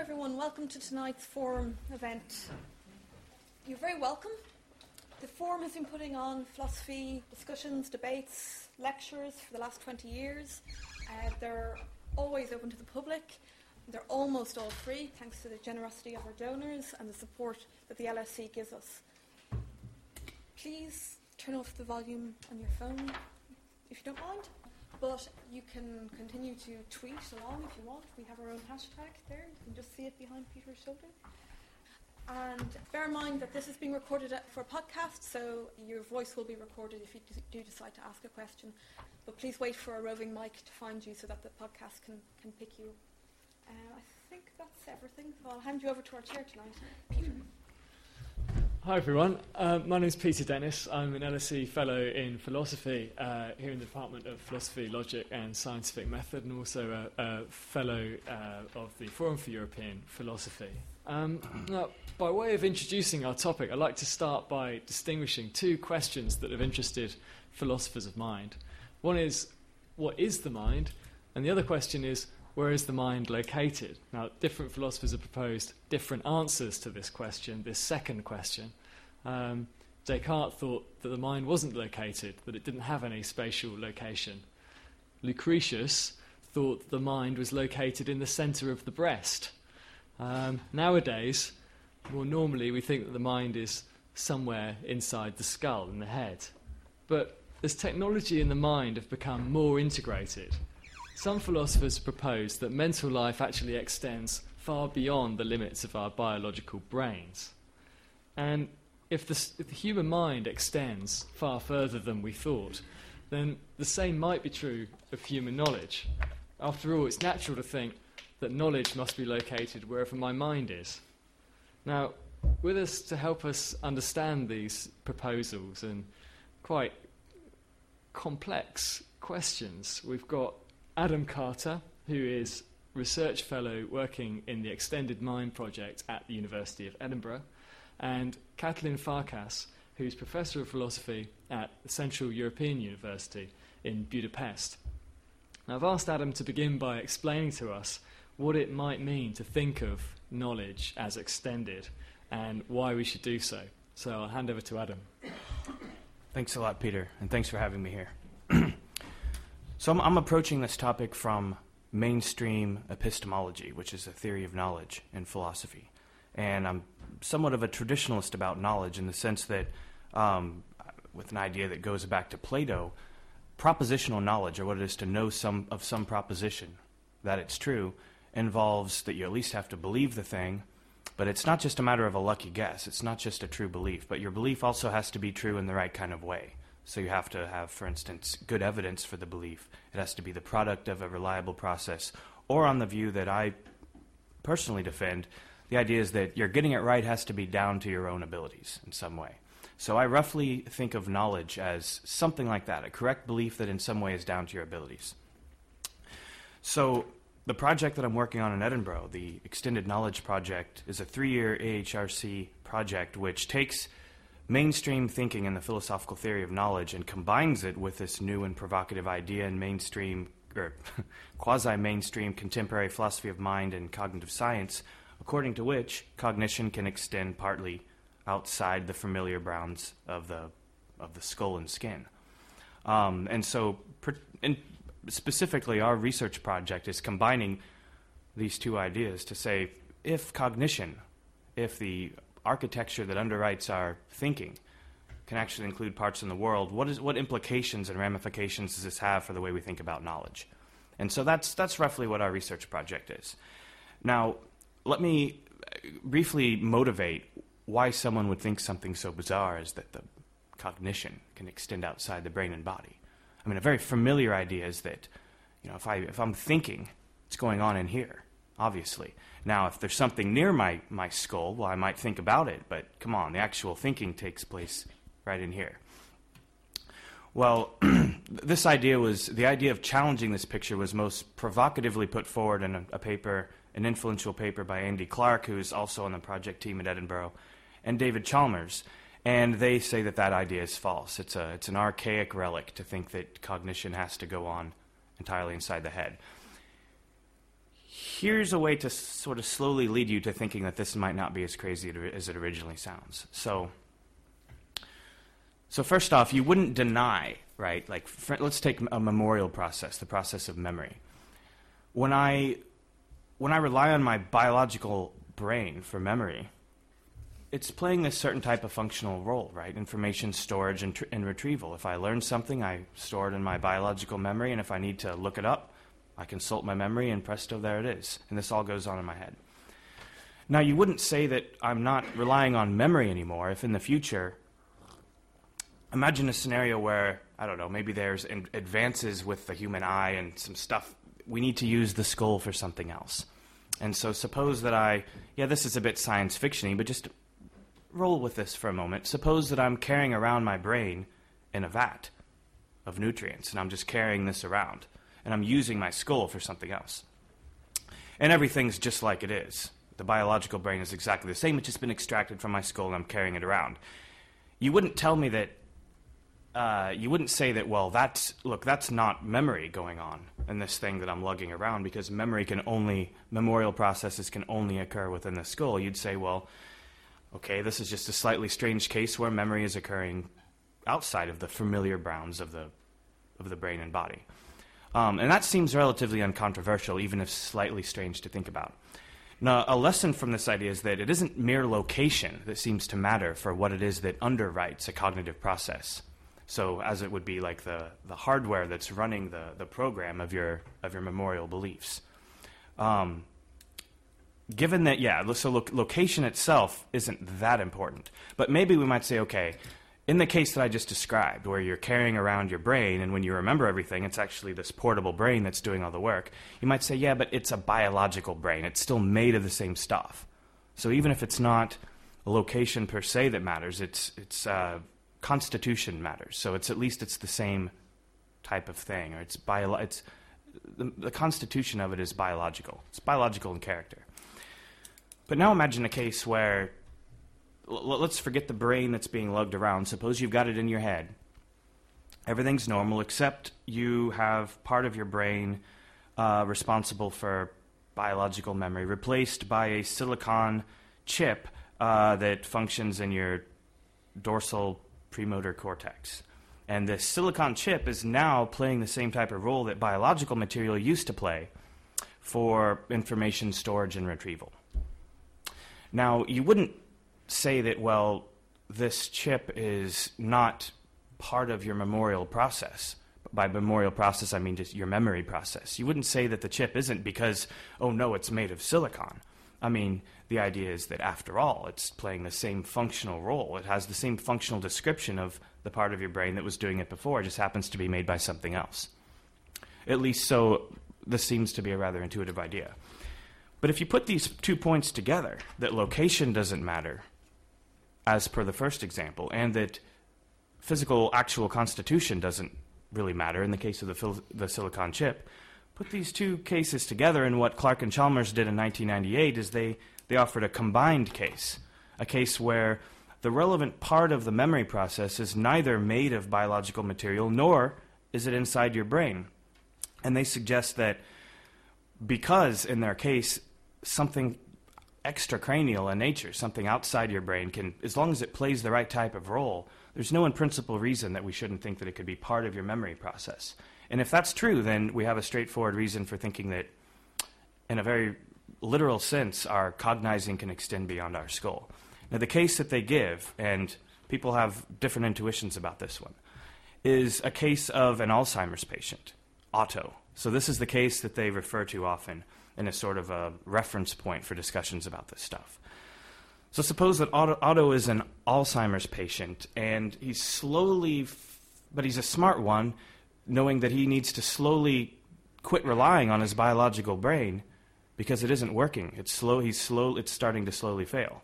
everyone, welcome to tonight's forum event. You're very welcome. The forum has been putting on philosophy discussions, debates, lectures for the last 20 years. They're always open to the public. They're almost all free, thanks to the generosity of our donors and the support that the LSE gives us. Please turn off the volume on your phone if you don't mind, but you can continue to tweet along if you want. We have our own hashtag there. You can just see it behind Peter's shoulder. And bear in mind that this is being recorded for a podcast, so your voice will be recorded if you do decide to ask a question. But please wait for a roving mic to find you so that the podcast can pick you. I think that's everything. So I'll hand you over to our chair tonight, Peter. Hi everyone, my name is Peter Dennis. I'm an LSE Fellow in Philosophy here in the Department of Philosophy, Logic and Scientific Method, and also a Fellow of the Forum for European Philosophy. Now, by way of introducing our topic, I'd like to start by distinguishing two questions that have interested philosophers of mind. One is, what is the mind? And the other question is, where is the mind located? Now, different philosophers have proposed different answers to this question, this second question. Descartes thought that the mind wasn't located, that it didn't have any spatial location. Lucretius thought that the mind was located in the centre of the breast. Nowadays, more normally, we think that the mind is somewhere inside the skull, in the head. But as technology and the mind have become more integrated, some philosophers propose that mental life actually extends far beyond the limits of our biological brains. And if the human mind extends far further than we thought, then the same might be true of human knowledge. After all, it's natural to think that knowledge must be located wherever my mind is. Now, with us to help us understand these proposals and quite complex questions, we've got Adam Carter, who is Research Fellow working in the Extended Mind Project at the University of Edinburgh, and Katalin Farkas, who's Professor of Philosophy at the Central European University in Budapest. Now, I've asked Adam to begin by explaining to us what it might mean to think of knowledge as extended and why we should do so. So I'll hand over to Adam. Thanks a lot, Peter, and thanks for having me here. So I'm approaching this topic from mainstream epistemology, which is a theory of knowledge in philosophy. And I'm somewhat of a traditionalist about knowledge in the sense that, with an idea that goes back to Plato, propositional knowledge, or what it is to know some proposition, that it's true, involves that you at least have to believe the thing, but it's not just a matter of a lucky guess. It's not just a true belief, but your belief also has to be true in the right kind of way. So you have to have, for instance, good evidence for the belief. It has to be the product of a reliable process. Or on the view that I personally defend, the idea is that your getting it right has to be down to your own abilities in some way. So I roughly think of knowledge as something like that, a correct belief that in some way is down to your abilities. So the project that I'm working on in Edinburgh, the Extended Knowledge Project, is a 3-year AHRC project which takes mainstream thinking in the philosophical theory of knowledge and combines it with this new and provocative idea in mainstream, or quasi-mainstream contemporary philosophy of mind and cognitive science, according to which cognition can extend partly outside the familiar bounds of the skull and skin. And so specifically our research project is combining these two ideas to say, if cognition, if the architecture that underwrites our thinking can actually include parts in the world, what implications and ramifications does this have for the way we think about knowledge? And so that's roughly what our research project is. Now, let me briefly motivate why someone would think something so bizarre as that the cognition can extend outside the brain and body. I mean, a very familiar idea is that, if I'm thinking, it's going on in here, obviously. Now, if there's something near my skull, well, I might think about it, but come on, the actual thinking takes place right in here. Well, the idea of challenging this picture was most provocatively put forward in a paper, an influential paper by Andy Clark, who is also on the project team at Edinburgh, and David Chalmers. And they say that idea is false. It's an archaic relic to think that cognition has to go on entirely inside the head. here's a way to sort of slowly lead you to thinking that this might not be as crazy as it originally sounds. So first off, you wouldn't deny, right? Like, let's take a memorial process, the process of memory. When I rely on my biological brain for memory, it's playing this certain type of functional role, right? Information storage and retrieval. If I learn something, I store it in my biological memory, and if I need to look it up, I consult my memory, and presto, there it is. And this all goes on in my head. Now, you wouldn't say that I'm not relying on memory anymore if in the future, imagine a scenario where, I don't know, maybe there's advances with the human eye and some stuff. We need to use the skull for something else. And so suppose that this is a bit science fiction-y, but just roll with this for a moment. Suppose that I'm carrying around my brain in a vat of nutrients, and I'm just carrying this around, and I'm using my skull for something else. And everything's just like it is. The biological brain is exactly the same. It's just been extracted from my skull, and I'm carrying it around. You wouldn't tell me that, you wouldn't say that, well, that's not memory going on in this thing that I'm lugging around, because memorial processes can only occur within the skull. You'd say, well, okay, this is just a slightly strange case where memory is occurring outside of the familiar bounds of the brain and body. And that seems relatively uncontroversial, even if slightly strange to think about. Now, a lesson from this idea is that it isn't mere location that seems to matter for what it is that underwrites a cognitive process. So as it would be like the hardware that's running the program of your memorial beliefs. Given that, location itself isn't that important. But maybe we might say, okay, in the case that I just described, where you're carrying around your brain, and when you remember everything, it's actually this portable brain that's doing all the work, you might say, yeah, but it's a biological brain. It's still made of the same stuff. So even if it's not a location per se that matters, it's constitution matters. So it's the same type of thing, or the constitution of it is biological. It's biological in character. But now imagine a case where, let's forget the brain that's being lugged around. Suppose you've got it in your head. Everything's normal, except you have part of your brain responsible for biological memory, replaced by a silicon chip that functions in your dorsal premotor cortex. And this silicon chip is now playing the same type of role that biological material used to play for information storage and retrieval. Now, you wouldn't say that, well, this chip is not part of your memorial process. By memorial process, I mean just your memory process. You wouldn't say that the chip isn't because, oh no, it's made of silicon. I mean, the idea is that after all, it's playing the same functional role. It has the same functional description of the part of your brain that was doing it before. It just happens to be made by something else. At least so, this seems to be a rather intuitive idea. But if you put these 2 points together, that location doesn't matter, as per the first example, and that physical actual constitution doesn't really matter in the case of the silicon chip, put these two cases together, and what Clark and Chalmers did in 1998 is they offered a combined case, a case where the relevant part of the memory process is neither made of biological material, nor is it inside your brain. And they suggest that because, in their case, something extracranial in nature, something outside your brain, can, as long as it plays the right type of role, there's no in principle reason that we shouldn't think that it could be part of your memory process. And if that's true, then we have a straightforward reason for thinking that, in a very literal sense, our cognizing can extend beyond our skull. Now, the case that they give, and people have different intuitions about this one, is a case of an Alzheimer's patient, Otto. So this is the case that they refer to often in a sort of a reference point for discussions about this stuff. So suppose that Otto is an Alzheimer's patient, and he's slowly, but he's a smart one, knowing that he needs to slowly quit relying on his biological brain because it isn't working. It's starting to slowly fail.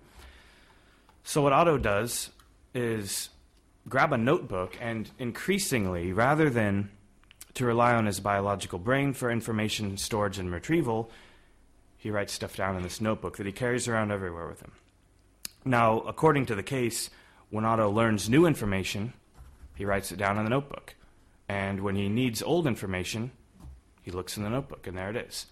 So what Otto does is grab a notebook and increasingly, rather than to rely on his biological brain for information storage and retrieval, he writes stuff down in this notebook that he carries around everywhere with him. Now, according to the case, when Otto learns new information, he writes it down in the notebook. And when he needs old information, he looks in the notebook, and there it is.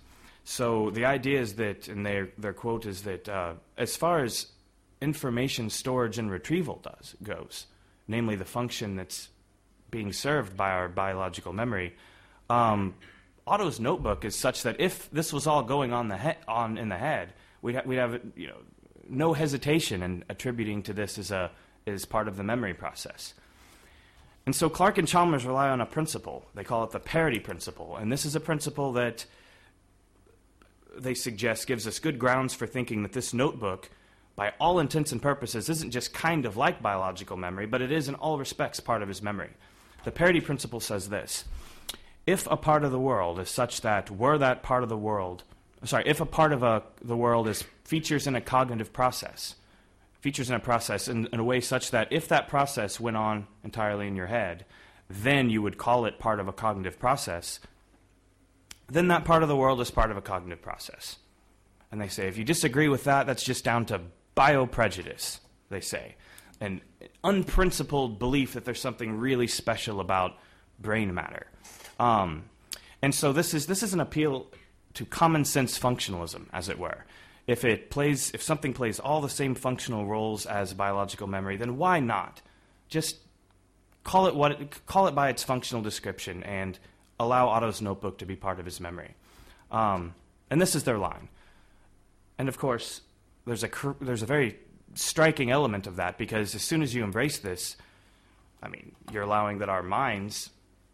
So the idea is that, and their quote is that as far as information storage and retrieval goes, namely the function that's being served by our biological memory, Otto's notebook is such that if this was all going on in the head, we'd have no hesitation in attributing to this as part of the memory process. And so Clark and Chalmers rely on a principle. They call it the parity principle, and this is a principle that they suggest gives us good grounds for thinking that this notebook, by all intents and purposes, isn't just kind of like biological memory, but it is in all respects part of his memory. The parity principle says this: if a part of the world is such that if a part of the world is features in a cognitive process, features in a process in a way such that if that process went on entirely in your head, then you would call it part of a cognitive process, then that part of the world is part of a cognitive process. And they say, if you disagree with that, that's just down to bioprejudice, they say, an unprincipled belief that there's something really special about brain matter. And so this is an appeal to common sense functionalism, as it were. If something plays all the same functional roles as biological memory, then why not just call it by its functional description and allow Otto's notebook to be part of his memory? And this is their line. And of course, there's a very striking element of that, because as soon as you embrace this, you're allowing that our minds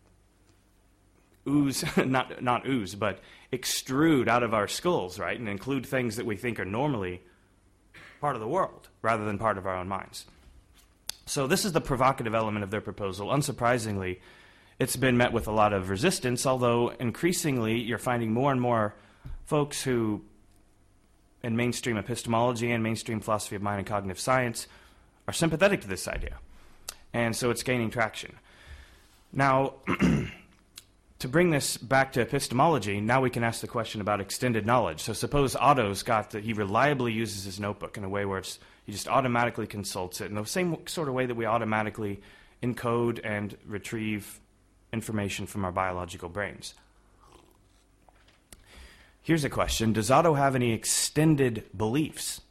ooze, not ooze, but extrude out of our skulls, right, and include things that we think are normally part of the world rather than part of our own minds. So this is the provocative element of their proposal. Unsurprisingly, it's been met with a lot of resistance, although increasingly you're finding more and more folks who, in mainstream epistemology and mainstream philosophy of mind and cognitive science, are sympathetic to this idea. And so it's gaining traction. Now, to bring this back to epistemology, now we can ask the question about extended knowledge. So suppose Otto's he reliably uses his notebook in a way where he just automatically consults it in the same sort of way that we automatically encode and retrieve information from our biological brains. Here's a question: does Otto have any extended beliefs?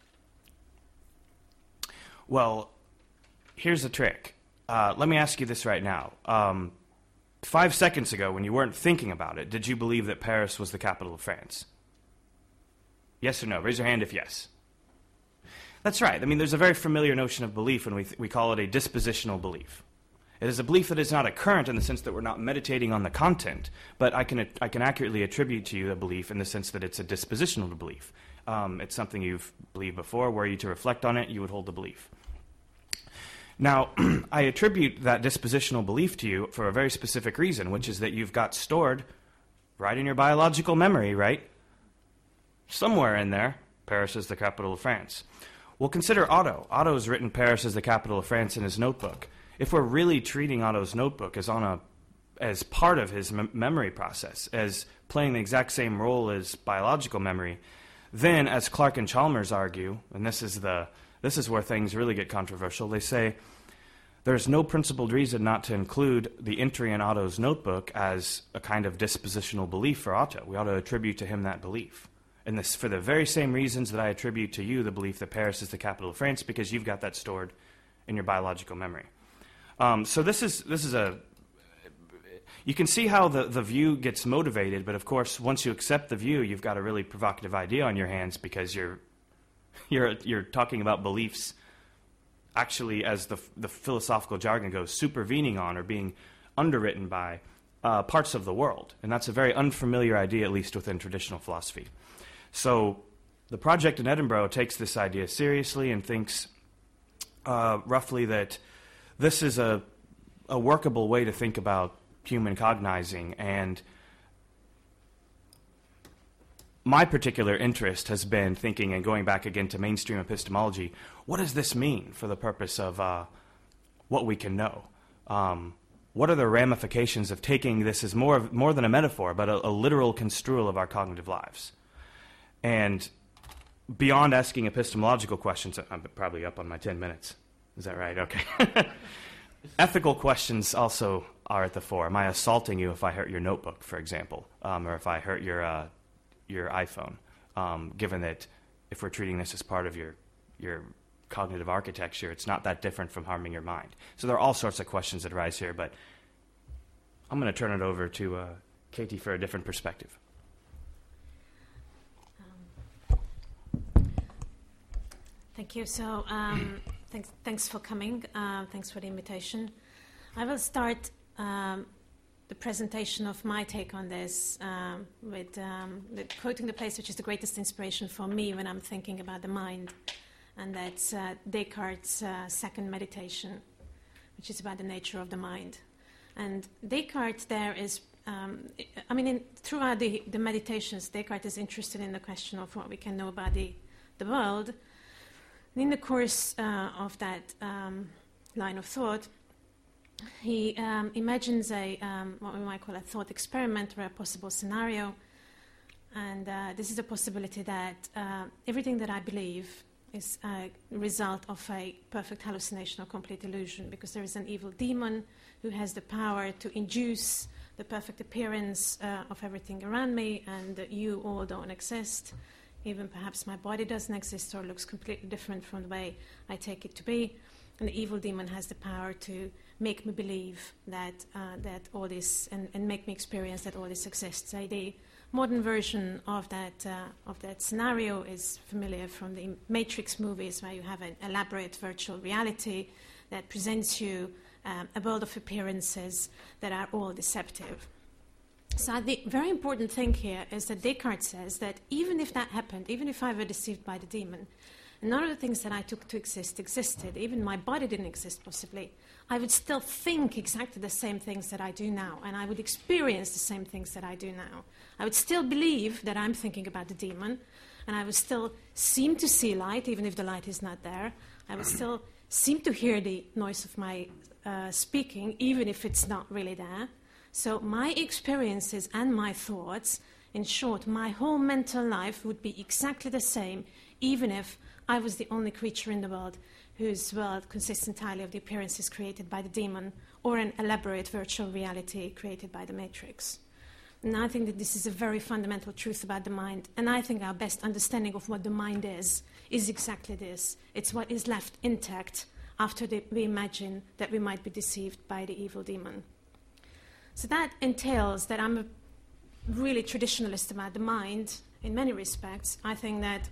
Well, here's the trick. Let me ask you this right now. 5 seconds ago, when you weren't thinking about it, did you believe that Paris was the capital of France? Yes or no? Raise your hand if yes. That's right. There's a very familiar notion of belief, and we call it a dispositional belief. It is a belief that is not a current in the sense that we're not meditating on the content, but I can accurately attribute to you a belief in the sense that it's a dispositional belief. It's something you've believed before. Were you to reflect on it, you would hold the belief. Now, I attribute that dispositional belief to you for a very specific reason, which is that you've got stored right in your biological memory, right? Somewhere in there, Paris is the capital of France. Well, consider Otto. Otto's written Paris as the capital of France in his notebook. If we're really treating Otto's notebook as part of his memory process, as playing the exact same role as biological memory, then, as Clark and Chalmers argue, and this is where things really get controversial, they say there's no principled reason not to include the entry in Otto's notebook as a kind of dispositional belief for Otto. We ought to attribute to him that belief. And this for the very same reasons that I attribute to you the belief that Paris is the capital of France, because you've got that stored in your biological memory. So this is you can see how the view gets motivated, but of course, once you accept the view, you've got a really provocative idea on your hands, because you're talking about beliefs actually, as the philosophical jargon goes, supervening on or being underwritten by parts of the world. And that's a very unfamiliar idea, at least within traditional philosophy. So the project in Edinburgh takes this idea seriously and thinks roughly that this is a workable way to think about human cognizing. And my particular interest has been thinking, and going back again to mainstream epistemology, what does this mean for the purpose of what we can know? What are the ramifications of taking this as more than a metaphor, but a literal construal of our cognitive lives? And beyond asking epistemological questions, I'm probably up on my 10 minutes. Is that right? Okay. Ethical questions also are at the fore. Am I assaulting you if I hurt your notebook, for example? Or if I hurt your your iPhone, given that if we're treating this as part of your cognitive architecture, it's not that different from harming your mind. So there are all sorts of questions that arise here, but I'm going to turn it over to Katie for a different perspective. Thank you. So thanks for coming. Thanks for the invitation. I will start the presentation of my take on this with quoting the place which is the greatest inspiration for me when I'm thinking about the mind, and that's Descartes' second meditation, which is about the nature of the mind. And Descartes there is, throughout the meditations, Descartes is interested in the question of what we can know about the world. And in the course of that line of thought, he imagines what we might call a thought experiment or a possible scenario. And this is a possibility that everything that I believe is a result of a perfect hallucination or complete illusion, because there is an evil demon who has the power to induce the perfect appearance of everything around me, and that you all don't exist. Even perhaps my body doesn't exist or looks completely different from the way I take it to be. And the evil demon has the power to make me believe that all this, and make me experience that all this exists. The modern version of that scenario is familiar from the Matrix movies, where you have an elaborate virtual reality that presents you a world of appearances that are all deceptive. So the very important thing here is that Descartes says that even if that happened, even if I were deceived by the demon, and none of the things that I took to exist existed, even my body didn't exist possibly, I would still think exactly the same things that I do now, and I would experience the same things that I do now. I would still believe that I'm thinking about the demon, and I would still seem to see light, even if the light is not there. I would still seem to hear the noise of my speaking, even if it's not really there. So my experiences and my thoughts, in short, my whole mental life would be exactly the same, even if I was the only creature in the world whose world consists entirely of the appearances created by the demon or an elaborate virtual reality created by the Matrix. And I think that this is a very fundamental truth about the mind, and I think our best understanding of what the mind is exactly this. It's what is left intact after we imagine that we might be deceived by the evil demon. So that entails that I'm a really traditionalist about the mind in many respects. I think that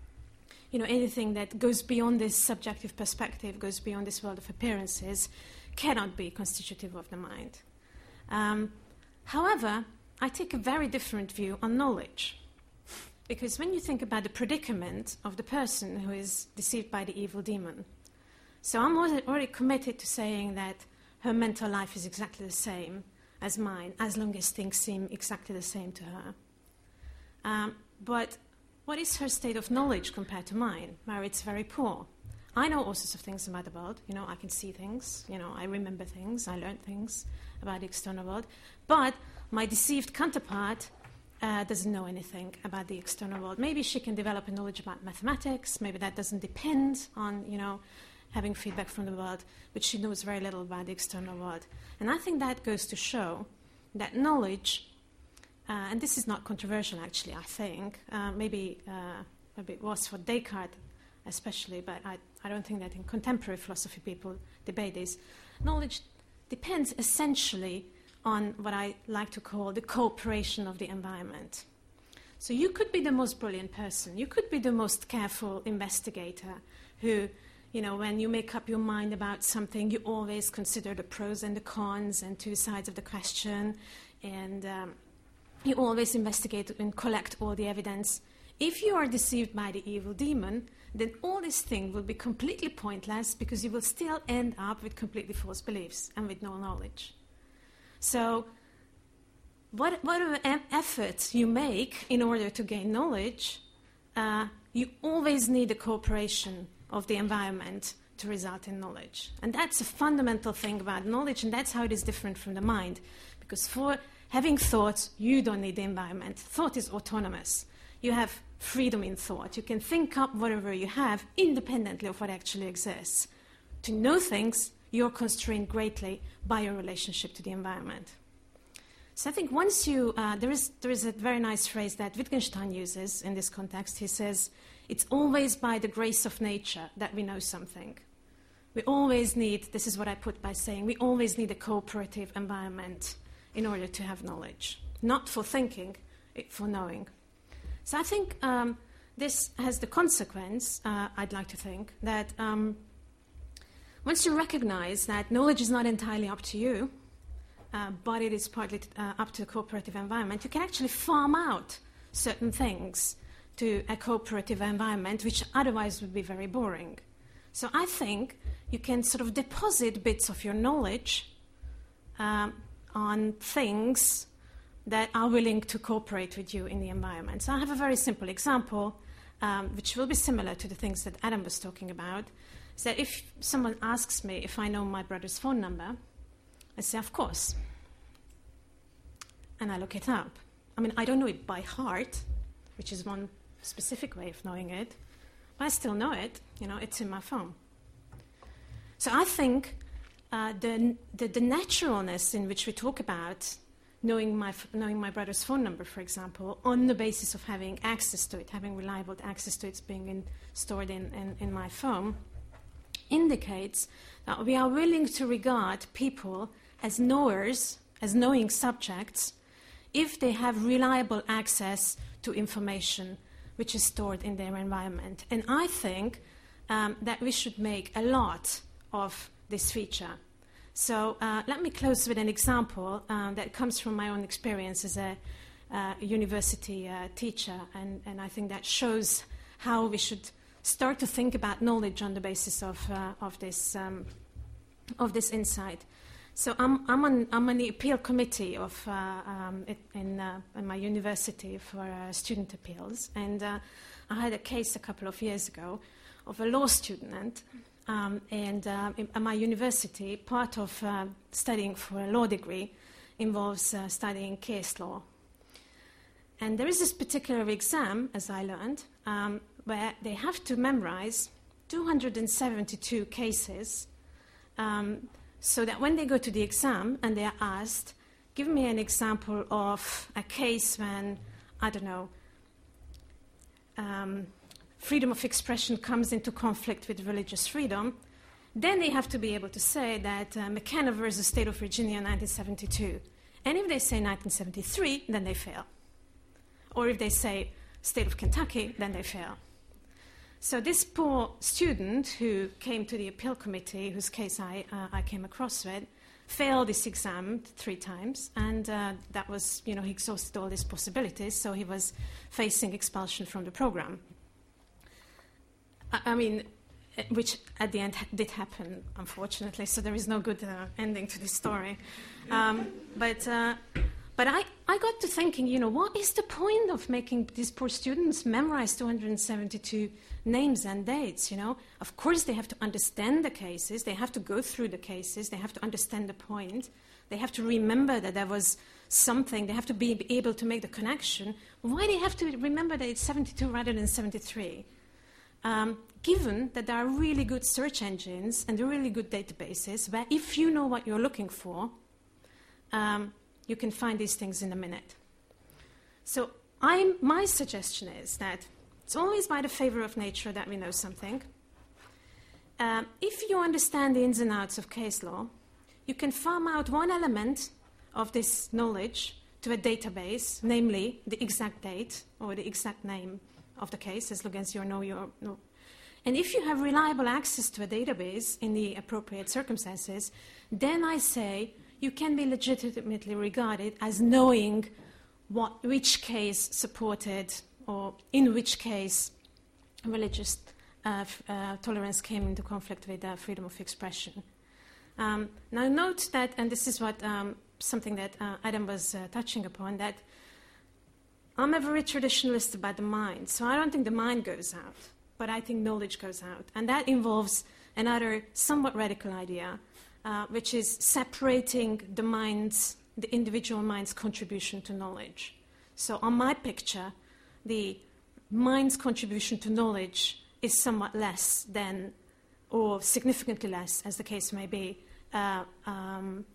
anything that goes beyond this subjective perspective, goes beyond this world of appearances, cannot be constitutive of the mind. However, I take a very different view on knowledge. Because when you think about the predicament of the person who is deceived by the evil demon, so I'm already committed to saying that her mental life is exactly the same as mine, as long as things seem exactly the same to her. But what is her state of knowledge compared to mine, where it's very poor? I know all sorts of things about the world. I can see things. I remember things. I learn things about the external world. But my deceived counterpart doesn't know anything about the external world. Maybe she can develop a knowledge about mathematics. Maybe that doesn't depend on, having feedback from the world, but she knows very little about the external world. And I think that goes to show that knowledge, and this is not controversial actually, I think, maybe it was for Descartes especially, but I don't think that in contemporary philosophy people debate this. Knowledge depends essentially on what I like to call the cooperation of the environment. So you could be the most brilliant person, you could be the most careful investigator who, when you make up your mind about something, you always consider the pros and the cons and two sides of the question, and you always investigate and collect all the evidence. If you are deceived by the evil demon, then all this thing will be completely pointless, because you will still end up with completely false beliefs and with no knowledge. So whatever efforts you make in order to gain knowledge, you always need the cooperation of the environment to result in knowledge. And that's a fundamental thing about knowledge, and that's how it is different from the mind. Because for having thoughts, you don't need the environment. Thought is autonomous. You have freedom in thought. You can think up whatever you have independently of what actually exists. To know things, you're constrained greatly by your relationship to the environment. So I think once you, there is a very nice phrase that Wittgenstein uses in this context. He says, it's always by the grace of nature that we know something. We always need, this is what I put by saying, we always need a cooperative environment in order to have knowledge. Not for thinking, for knowing. So I think this has the consequence, I'd like to think, that once you recognize that knowledge is not entirely up to you, but it is partly up to the cooperative environment, you can actually farm out certain things to a cooperative environment, which otherwise would be very boring. So I think you can sort of deposit bits of your knowledge on things that are willing to cooperate with you in the environment. So I have a very simple example, which will be similar to the things that Adam was talking about, is that if someone asks me if I know my brother's phone number, I say, of course. And I look it up. I mean, I don't know it by heart, which is one specific way of knowing it, but I still know it. You know, it's in my phone. So I think the naturalness in which we talk about knowing my brother's phone number, for example, on the basis of having access to it, having reliable access to it being stored in my phone, indicates that we are willing to regard people as knowers, as knowing subjects, if they have reliable access to information which is stored in their environment. And I think that we should make a lot of this feature. So let me close with an example that comes from my own experience as a university teacher, and I think that shows how we should start to think about knowledge on the basis of this insight. So I'm on the appeal committee of in my university for student appeals, and I had a case a couple of years ago of a law student. And at my university, part of studying for a law degree involves studying case law. And there is this particular exam, as I learned, where they have to memorize 272 cases, so that when they go to the exam and they are asked, give me an example of a case when, I don't know, freedom of expression comes into conflict with religious freedom, then they have to be able to say that McKenna versus State of Virginia 1972. And if they say 1973, then they fail. Or if they say State of Kentucky, then they fail. So this poor student who came to the appeal committee, whose case I came across with, failed this exam 3 times, and that was, he exhausted all his possibilities, so he was facing expulsion from the program. I mean, which at the end did happen, unfortunately, so there is no good ending to this story. But I got to thinking, what is the point of making these poor students memorize 272 names and dates, Of course, they have to understand the cases, they have to go through the cases, they have to understand the point, they have to remember that there was something, they have to be able to make the connection. Why do they have to remember that it's 72 rather than 73? Given that there are really good search engines and really good databases where if you know what you're looking for, you can find these things in a minute. So my suggestion is that it's always by the favor of nature that we know something. If you understand the ins and outs of case law, you can farm out one element of this knowledge to a database, namely the exact date or the exact name of the case, as long as you know your... And if you have reliable access to a database in the appropriate circumstances, then I say you can be legitimately regarded as knowing which case supported or in which case religious tolerance came into conflict with freedom of expression. Now note that, and this is what something that Adam was touching upon, that I'm a very traditionalist about the mind, so I don't think the mind goes out, but I think knowledge goes out. And that involves another somewhat radical idea, which is separating the individual mind's contribution to knowledge. So on my picture, the mind's contribution to knowledge is somewhat less than, or significantly less, as the case may be,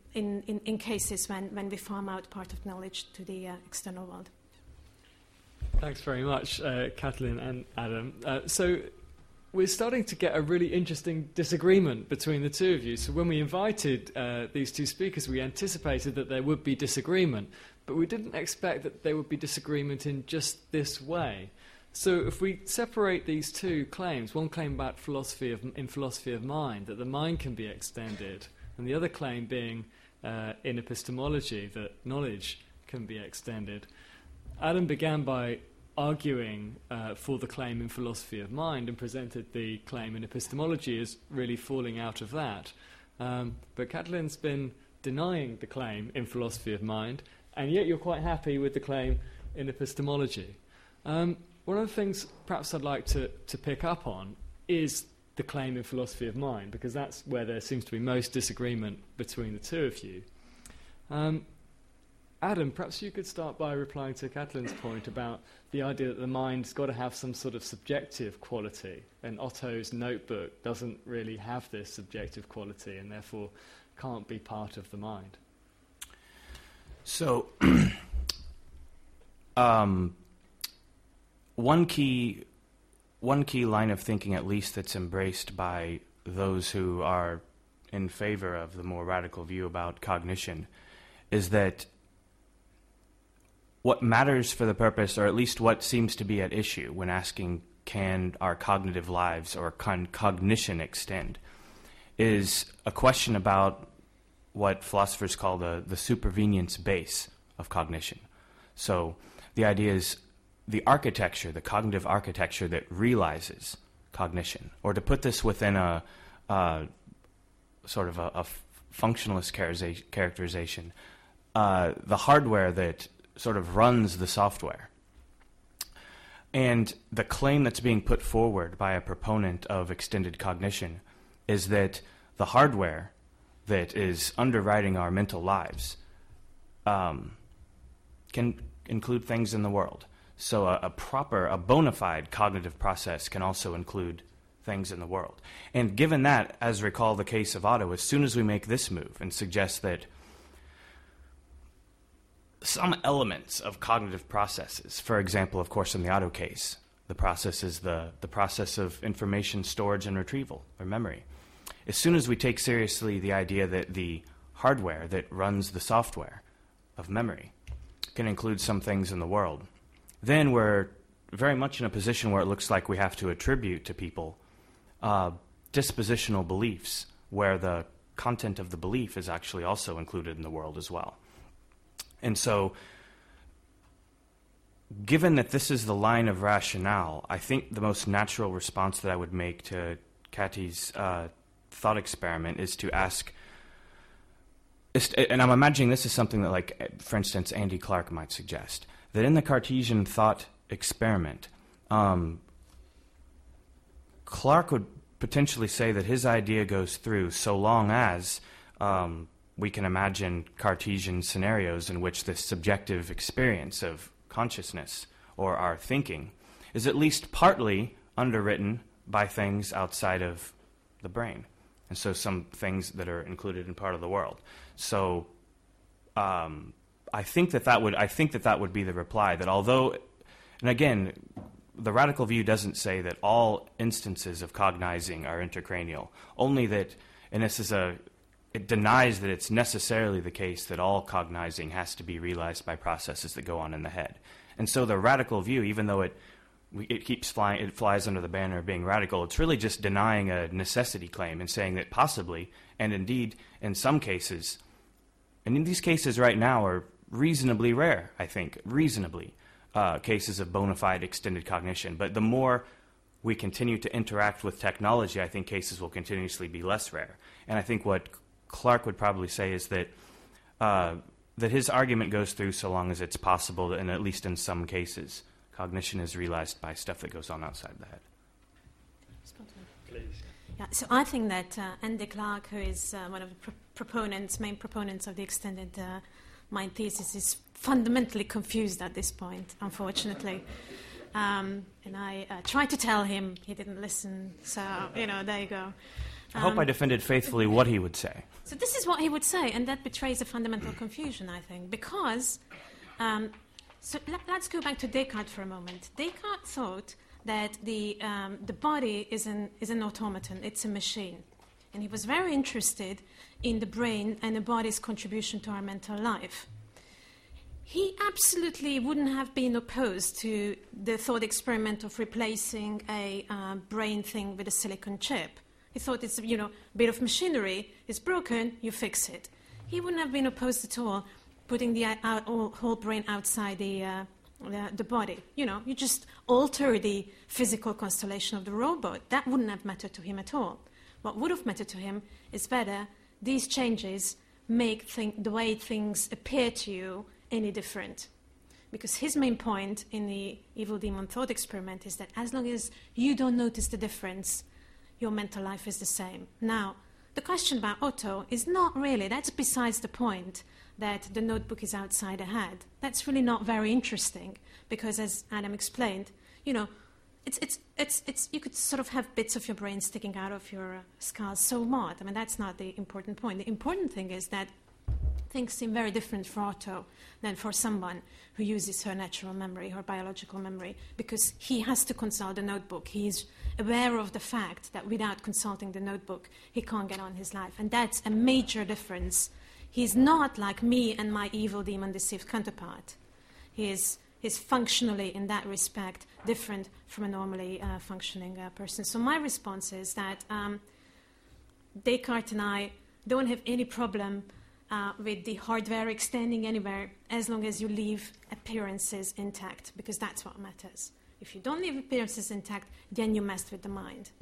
in cases when we farm out part of knowledge to the external world. Thanks very much, Kathleen and Adam. So we're starting to get a really interesting disagreement between the two of you. So when we invited these two speakers, we anticipated that there would be disagreement, but we didn't expect that there would be disagreement in just this way. So if we separate these two claims, one claim about philosophy of mind, that the mind can be extended, and the other claim being in epistemology, that knowledge can be extended. Adam began by arguing for the claim in philosophy of mind and presented the claim in epistemology as really falling out of that. But Kathleen's been denying the claim in philosophy of mind, and yet you're quite happy with the claim in epistemology. One of the things perhaps I'd like to pick up on is the claim in philosophy of mind, because that's where there seems to be most disagreement between the two of you. Adam, perhaps you could start by replying to Kathleen's point about the idea that the mind's got to have some sort of subjective quality, and Otto's notebook doesn't really have this subjective quality and therefore can't be part of the mind. So, one key line of thinking, at least, that's embraced by those who are in favor of the more radical view about cognition is that what matters for the purpose, or at least what seems to be at issue when asking can our cognitive lives or cognition extend, is a question about what philosophers call the supervenience base of cognition. So the idea is the architecture, the cognitive architecture that realizes cognition. Or to put this within a sort of a functionalist characterization, the hardware that sort of runs the software. And the claim that's being put forward by a proponent of extended cognition is that the hardware that is underwriting our mental lives can include things in the world. So a bona fide cognitive process can also include things in the world. And given that, as recall the case of Otto, as soon as we make this move and suggest that some elements of cognitive processes, for example, of course, in the Otto case, the process is the process of information storage and retrieval, or memory. As soon as we take seriously the idea that the hardware that runs the software of memory can include some things in the world, then we're very much in a position where it looks like we have to attribute to people dispositional beliefs, where the content of the belief is actually also included in the world as well. And so, given that this is the line of rationale, I think the most natural response that I would make to Kathy's thought experiment is to ask, and I'm imagining this is something that, like, for instance, Andy Clark might suggest, that in the Cartesian thought experiment, Clark would potentially say that his idea goes through so long as we can imagine Cartesian scenarios in which this subjective experience of consciousness or our thinking is at least partly underwritten by things outside of the brain, and so some things that are included in part of the world. So I think that would be the reply, that although, and again, the radical view doesn't say that all instances of cognizing are intracranial, only that, and this is it denies that it's necessarily the case that all cognizing has to be realized by processes that go on in the head. And so the radical view, even though it flies under the banner of being radical, it's really just denying a necessity claim and saying that possibly, and indeed in some cases, and in these cases right now are reasonably rare, I think, cases of bona fide extended cognition. But the more we continue to interact with technology, I think cases will continuously be less rare. And I think what Clark would probably say is that that his argument goes through so long as it's possible, and at least in some cases, cognition is realized by stuff that goes on outside the head. Please. Yeah, so I think that Andy Clark, who is one of the main proponents of the extended mind thesis, is fundamentally confused at this point, unfortunately. And I tried to tell him, he didn't listen, so, there you go. I hope I defended faithfully what he would say. So this is what he would say, and that betrays a fundamental confusion, I think, because... let's go back to Descartes for a moment. Descartes thought that the body is an automaton, it's a machine. And he was very interested in the brain and the body's contribution to our mental life. He absolutely wouldn't have been opposed to the thought experiment of replacing a brain thing with a silicon chip. He thought it's, a bit of machinery, it's broken, you fix it. He wouldn't have been opposed at all putting the whole brain outside the body. You just alter the physical constellation of the robot. That wouldn't have mattered to him at all. What would have mattered to him is whether these changes make the way things appear to you any different. Because his main point in the evil demon thought experiment is that as long as you don't notice the difference, your mental life is the same. Now, the question about Otto is not really, that's besides the point that the notebook is outside the head. That's really not very interesting because, as Adam explained, it's you could sort of have bits of your brain sticking out of your skull. So what? I mean, that's not the important point. The important thing is that things seem very different for Otto than for someone who uses her natural memory, her biological memory, because he has to consult the notebook. He's aware of the fact that without consulting the notebook, he can't get on his life. And that's a major difference. He's not like me and my evil demon-deceived counterpart. He's functionally, in that respect, different from a normally functioning person. So my response is that Descartes and I don't have any problem with the hardware extending anywhere as long as you leave appearances intact, because that's what matters. If you don't leave appearances intact, then you messed with the mind.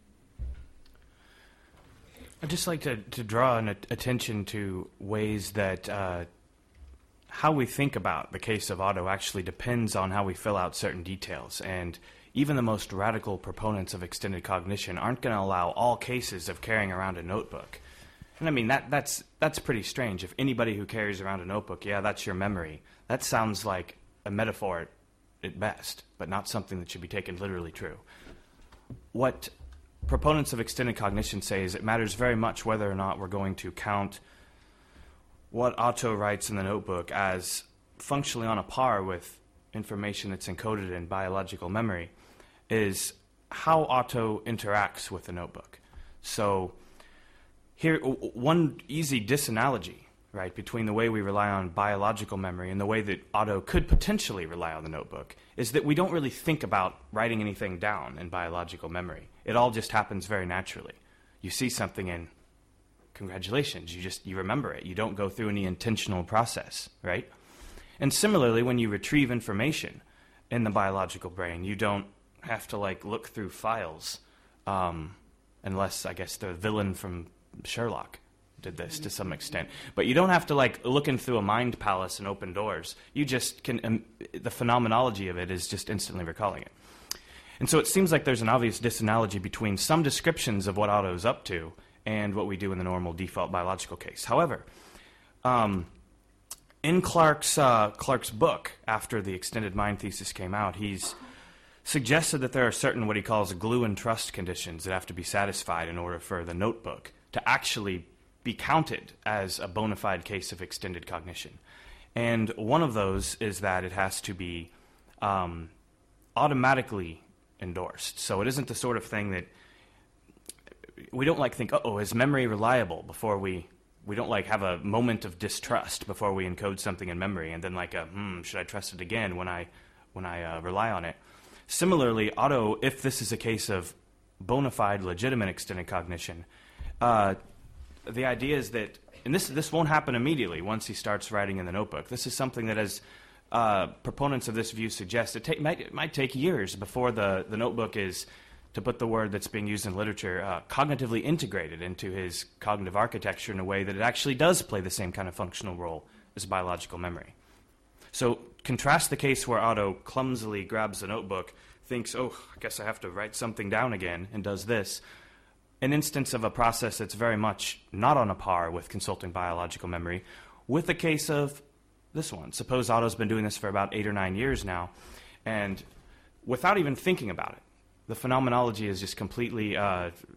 I'd just like to draw attention to ways that how we think about the case of Otto actually depends on how we fill out certain details. And even the most radical proponents of extended cognition aren't going to allow all cases of carrying around a notebook. And I mean, that's pretty strange. If anybody who carries around a notebook, yeah, that's your memory. That sounds like a metaphor at best, but not something that should be taken literally true. What proponents of extended cognition say is it matters very much whether or not we're going to count what Otto writes in the notebook as functionally on a par with information that's encoded in biological memory, is how Otto interacts with the notebook. So here, one easy disanalogy, right, between the way we rely on biological memory and the way that Otto could potentially rely on the notebook is that we don't really think about writing anything down in biological memory. It all just happens very naturally. You see something and congratulations, you remember it. You don't go through any intentional process, right? And similarly, when you retrieve information in the biological brain, you don't have to look through files, unless I guess the villain from Sherlock did this to some extent. But you don't have to look in through a mind palace and open doors. You just can, the phenomenology of it is just instantly recalling it. And so it seems like there's an obvious disanalogy between some descriptions of what Otto's up to and what we do in the normal default biological case. However, in Clarke's book, after the extended mind thesis came out, he's suggested that there are certain what he calls glue and trust conditions that have to be satisfied in order for the notebook to actually be counted as a bona fide case of extended cognition. And one of those is that it has to be automatically endorsed. So it isn't the sort of thing that we don't think, is memory reliable before we don't have a moment of distrust before we encode something in memory and then should I trust it again when I rely on it. Similarly, Otto, if this is a case of bona fide legitimate extended cognition, the idea is that, and this won't happen immediately once he starts writing in the notebook. This is something that, as proponents of this view suggest, it might take years before the notebook is, to put the word that's being used in literature, cognitively integrated into his cognitive architecture in a way that it actually does play the same kind of functional role as biological memory. So contrast the case where Otto clumsily grabs the notebook, thinks, I guess I have to write something down again, and does this. An instance of a process that's very much not on a par with consulting biological memory, with the case of this one. Suppose Otto's been doing this for about 8 or 9 years now, and without even thinking about it, the phenomenology is just completely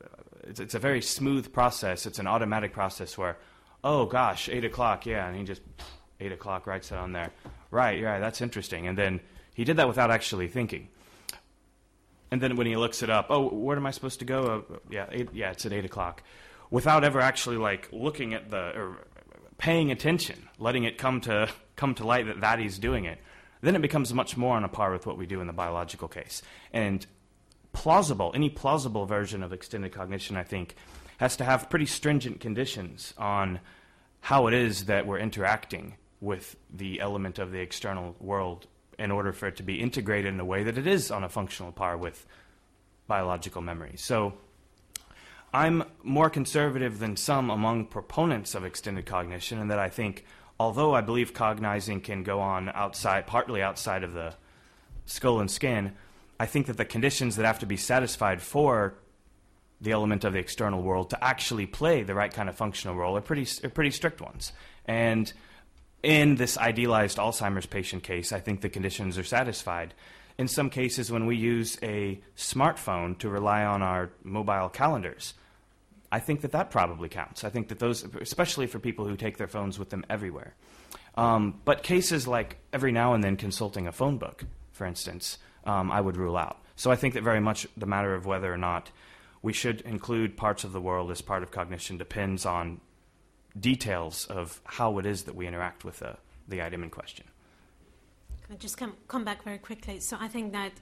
it's a very smooth process. It's an automatic process where, oh gosh, 8 o'clock, yeah, and he just 8 o'clock writes it on there. Right, yeah, that's interesting. And then he did that without actually thinking. And then when he looks it up, oh, where am I supposed to go? It's at 8 o'clock, without ever actually like looking at or paying attention, letting it come to light that he's doing it. Then it becomes much more on a par with what we do in the biological case. And any plausible version of extended cognition, I think, has to have pretty stringent conditions on how it is that we're interacting with the element of the external world in order for it to be integrated in a way that it is on a functional par with biological memory. So I'm more conservative than some among proponents of extended cognition in that I think, although I believe cognizing can go on partly outside of the skull and skin, I think that the conditions that have to be satisfied for the element of the external world to actually play the right kind of functional role are pretty strict ones. And in this idealized Alzheimer's patient case, I think the conditions are satisfied. In some cases, when we use a smartphone to rely on our mobile calendars, I think that probably counts. I think that those, especially for people who take their phones with them everywhere. But cases like every now and then consulting a phone book, for instance, I would rule out. So I think that very much the matter of whether or not we should include parts of the world as part of cognition depends on details of how it is that we interact with the item in question. Can I just come back very quickly? So I think that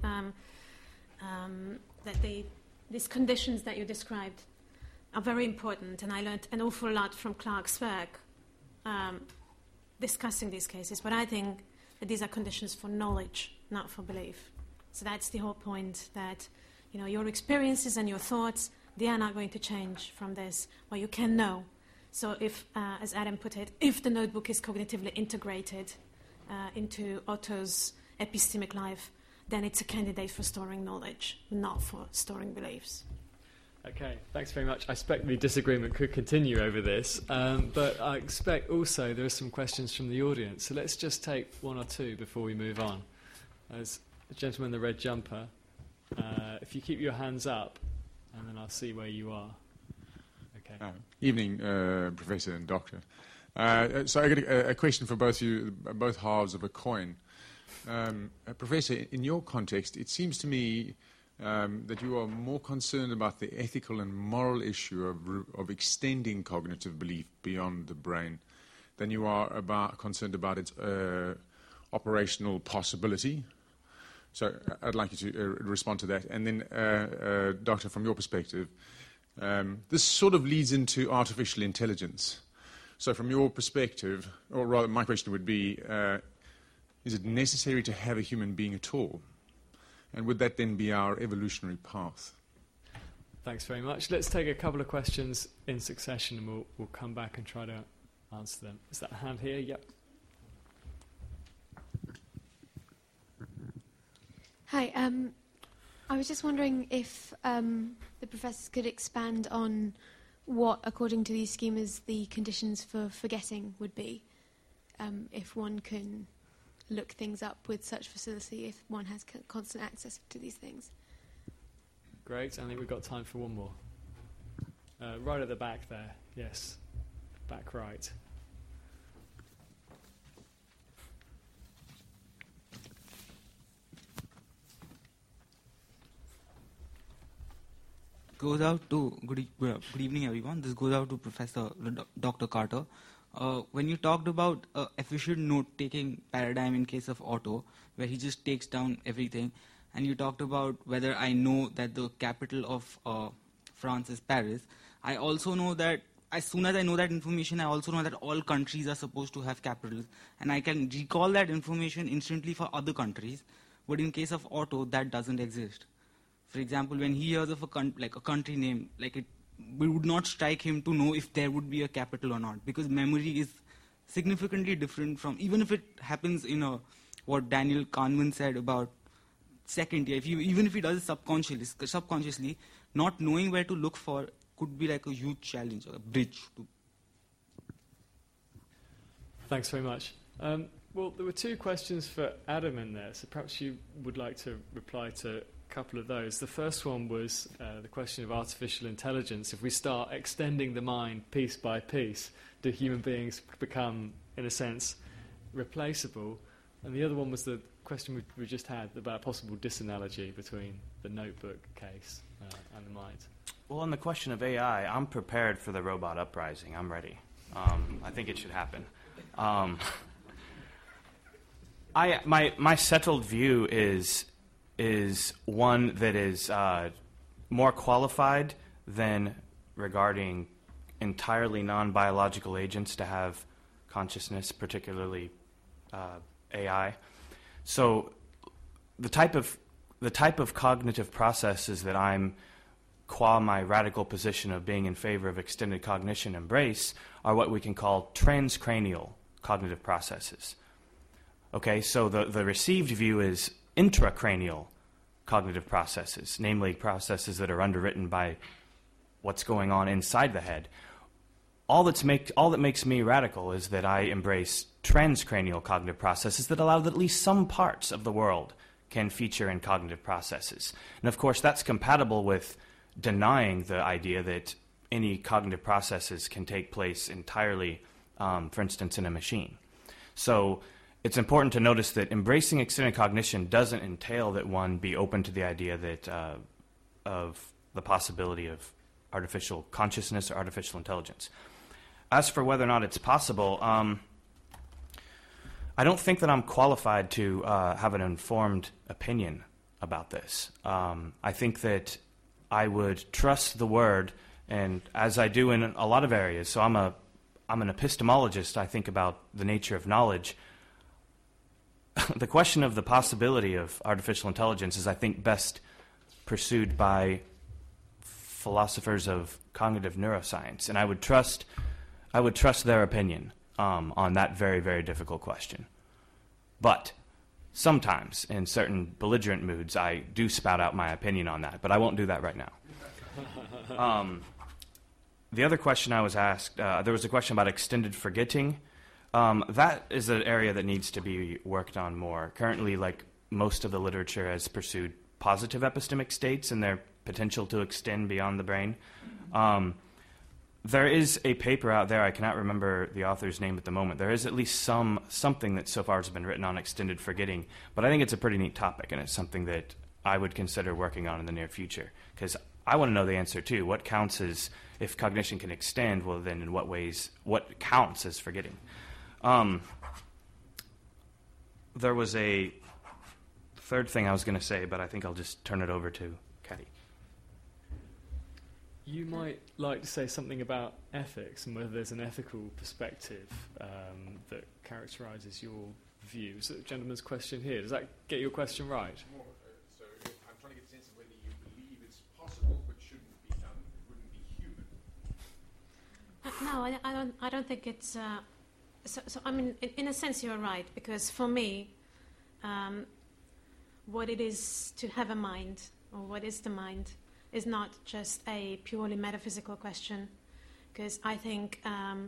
these conditions that you described are very important, and I learned an awful lot from Clark's work discussing these cases. But I think that these are conditions for knowledge, not for belief. So that's the whole point, that your experiences and your thoughts, they are not going to change from this. Well, you can know. So if, as Adam put it, if the notebook is cognitively integrated into Otto's epistemic life, then it's a candidate for storing knowledge, not for storing beliefs. Okay, thanks very much. I expect the disagreement could continue over this, but I expect also there are some questions from the audience. So let's just take one or two before we move on. As the gentleman in the red jumper, if you keep your hands up, and then I'll see where you are. Okay. Evening, Professor and Doctor. So I got a question for both you, both halves of a coin. Professor, in your context, it seems to me that you are more concerned about the ethical and moral issue of extending cognitive belief beyond the brain than you are concerned about its operational possibility. So I'd like you to respond to that. And then, Doctor, from your perspective, this sort of leads into artificial intelligence. So from your perspective, or rather my question would be, is it necessary to have a human being at all? And would that then be our evolutionary path? Thanks very much. Let's take a couple of questions in succession and we'll come back and try to answer them. Is that a hand here? Yep. Hi. I was just wondering if the professors could expand on what, according to these schemas, the conditions for forgetting would be, if one can look things up with such facility, if one has constant access to these things. Great. I think we've got time for one more. Right at the back there. Yes. Back right. Goes out to good evening, everyone. This goes out to Professor Dr. Carter. When you talked about efficient note-taking paradigm in case of Otto, where he just takes down everything, and you talked about whether I know that the capital of France is Paris, I also know that as soon as I know that information, I also know that all countries are supposed to have capitals, and I can recall that information instantly for other countries. But in case of Otto, that doesn't exist. For example, when he hears of a country name, it would not strike him to know if there would be a capital or not, because memory is significantly different from, even if it happens in what Daniel Kahneman said about second year, even if he does it subconsciously, not knowing where to look for could be like a huge challenge, a bridge to. Thanks very much. Well, there were two questions for Adam in there, so perhaps you would like to reply to couple of those. The first one was the question of artificial intelligence. If we start extending the mind piece by piece, do human beings become, in a sense, replaceable? And the other one was the question we just had about possible disanalogy between the notebook case and the mind. Well, on the question of AI, I'm prepared for the robot uprising. I'm ready. I think it should happen. My settled view is one that is more qualified than regarding entirely non-biological agents to have consciousness, particularly AI. So the type of cognitive processes that I'm, qua my radical position of being in favor of extended cognition, embrace are what we can call transcranial cognitive processes. Okay, so the received view is intracranial cognitive processes, namely processes that are underwritten by what's going on inside the head. All that makes me radical is that I embrace transcranial cognitive processes that allow that at least some parts of the world can feature in cognitive processes. And of course, that's compatible with denying the idea that any cognitive processes can take place entirely, for instance, in a machine. So it's important to notice that embracing extended cognition doesn't entail that one be open to the idea that of the possibility of artificial consciousness or artificial intelligence. As for whether or not it's possible, I don't think that I'm qualified to have an informed opinion about this. I think that I would trust the word, and as I do in a lot of areas, so I'm an epistemologist, I think about the nature of knowledge. The question of the possibility of artificial intelligence is, I think, best pursued by philosophers of cognitive neuroscience, and I would trust their opinion on that very, very difficult question. But sometimes, in certain belligerent moods, I do spout out my opinion on that, but I won't do that right now. The other question I was asked, there was a question about extended forgetting. That is an area that needs to be worked on more. Currently, like most of the literature has pursued positive epistemic states and their potential to extend beyond the brain. There is a paper out there, I cannot remember the author's name at the moment. There is at least something that so far has been written on extended forgetting, but I think it's a pretty neat topic, and it's something that I would consider working on in the near future, because I want to know the answer too. What counts as, if cognition can extend, well then in what ways, what counts as forgetting? There was a third thing I was going to say, but I think I'll just turn it over to Caddy. You might like to say something about ethics and whether there's an ethical perspective that characterises your view. So the gentleman's question here, does that get your question right? So I'm trying to get a sense of whether you believe it's possible but shouldn't be done, it wouldn't be human. No, I don't think it's... So I mean, in a sense, you're right, because for me, what it is to have a mind, or what is the mind, is not just a purely metaphysical question, because I think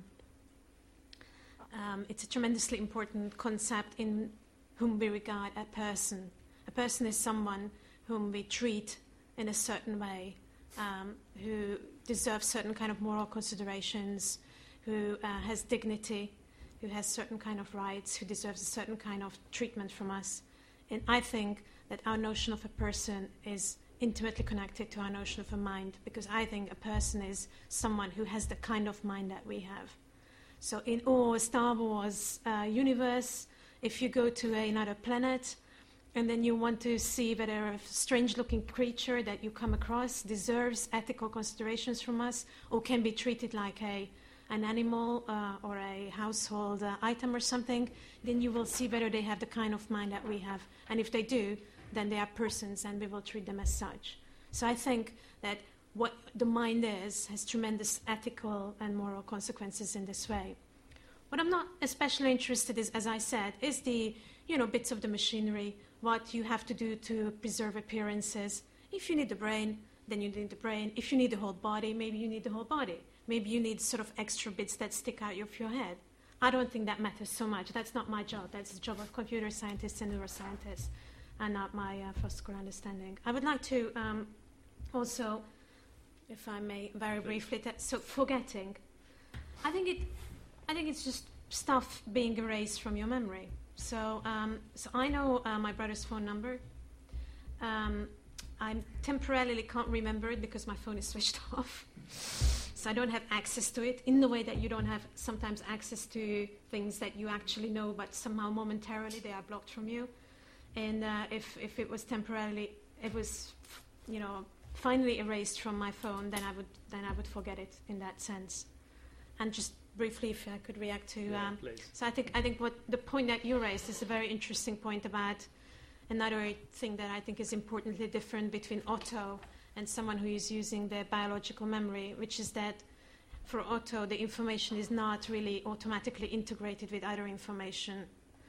it's a tremendously important concept in whom we regard a person. A person is someone whom we treat in a certain way, who deserves certain kind of moral considerations, who has dignity, who has certain kind of rights, who deserves a certain kind of treatment from us. And I think that our notion of a person is intimately connected to our notion of a mind, because I think a person is someone who has the kind of mind that we have. So in our Star Wars universe, if you go to another planet and then you want to see whether a strange-looking creature that you come across deserves ethical considerations from us or can be treated like an animal or a household item or something, then you will see whether they have the kind of mind that we have. And if they do, then they are persons and we will treat them as such. So I think that what the mind is has tremendous ethical and moral consequences in this way. What I'm not especially interested in, as I said, is the bits of the machinery, what you have to do to preserve appearances. If you need the brain, then you need the brain. If you need the whole body, maybe you need the whole body. Maybe you need sort of extra bits that stick out of your head. I don't think that matters so much. That's not my job. That's the job of computer scientists and neuroscientists. and not my physical understanding. I would like to also, if I may, very briefly, so forgetting. I think it's just stuff being erased from your memory. So I know my brother's phone number. I temporarily can't remember it because my phone is switched off. So I don't have access to it in the way that you don't have sometimes access to things that you actually know, but somehow momentarily they are blocked from you. And if it was temporarily, it was, finally erased from my phone, then I would forget it in that sense. And just briefly, if I could react to, please. So I think what the point that you raised is a very interesting point about another thing that I think is importantly different between Otto and someone who is using their biological memory, which is that for Otto, the information is not really automatically integrated with other information.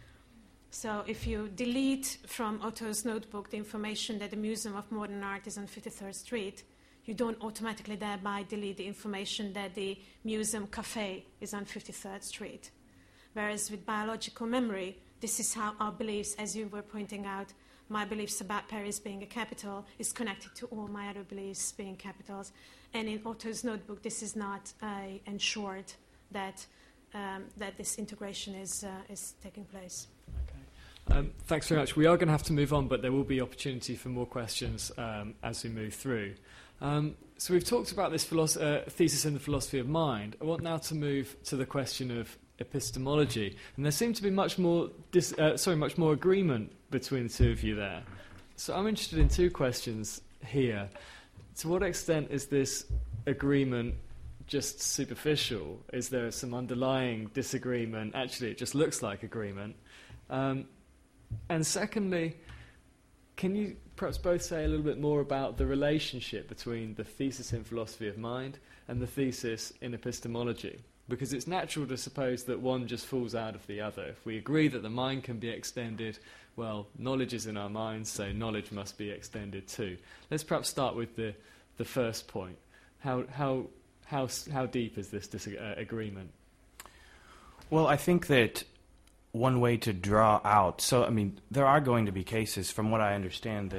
So if you delete from Otto's notebook the information that the Museum of Modern Art is on 53rd Street, you don't automatically thereby delete the information that the Museum Cafe is on 53rd Street. Whereas with biological memory, this is how our beliefs, as you were pointing out, my beliefs about Paris being a capital is connected to all my other beliefs being capitals. And in Otto's notebook, this is not ensured that this integration is taking place. Thanks very much. We are going to have to move on, but there will be opportunity for more questions as we move through. So we've talked about this thesis in the philosophy of mind. I want now to move to the question of epistemology, and there seemed to be much more agreement between the two of you there. So I'm interested in two questions here. To what extent is this agreement just superficial? Is there some underlying disagreement? Actually, it just looks like agreement. And secondly, can you perhaps both say a little bit more about the relationship between the thesis in philosophy of mind and the thesis in epistemology? Because it's natural to suppose that one just falls out of the other. If we agree that the mind can be extended, well, knowledge is in our minds, so knowledge must be extended too. Let's perhaps start with the first point. How deep is this agreement? Well, I think that one way to draw out, there are going to be cases, from what I understand,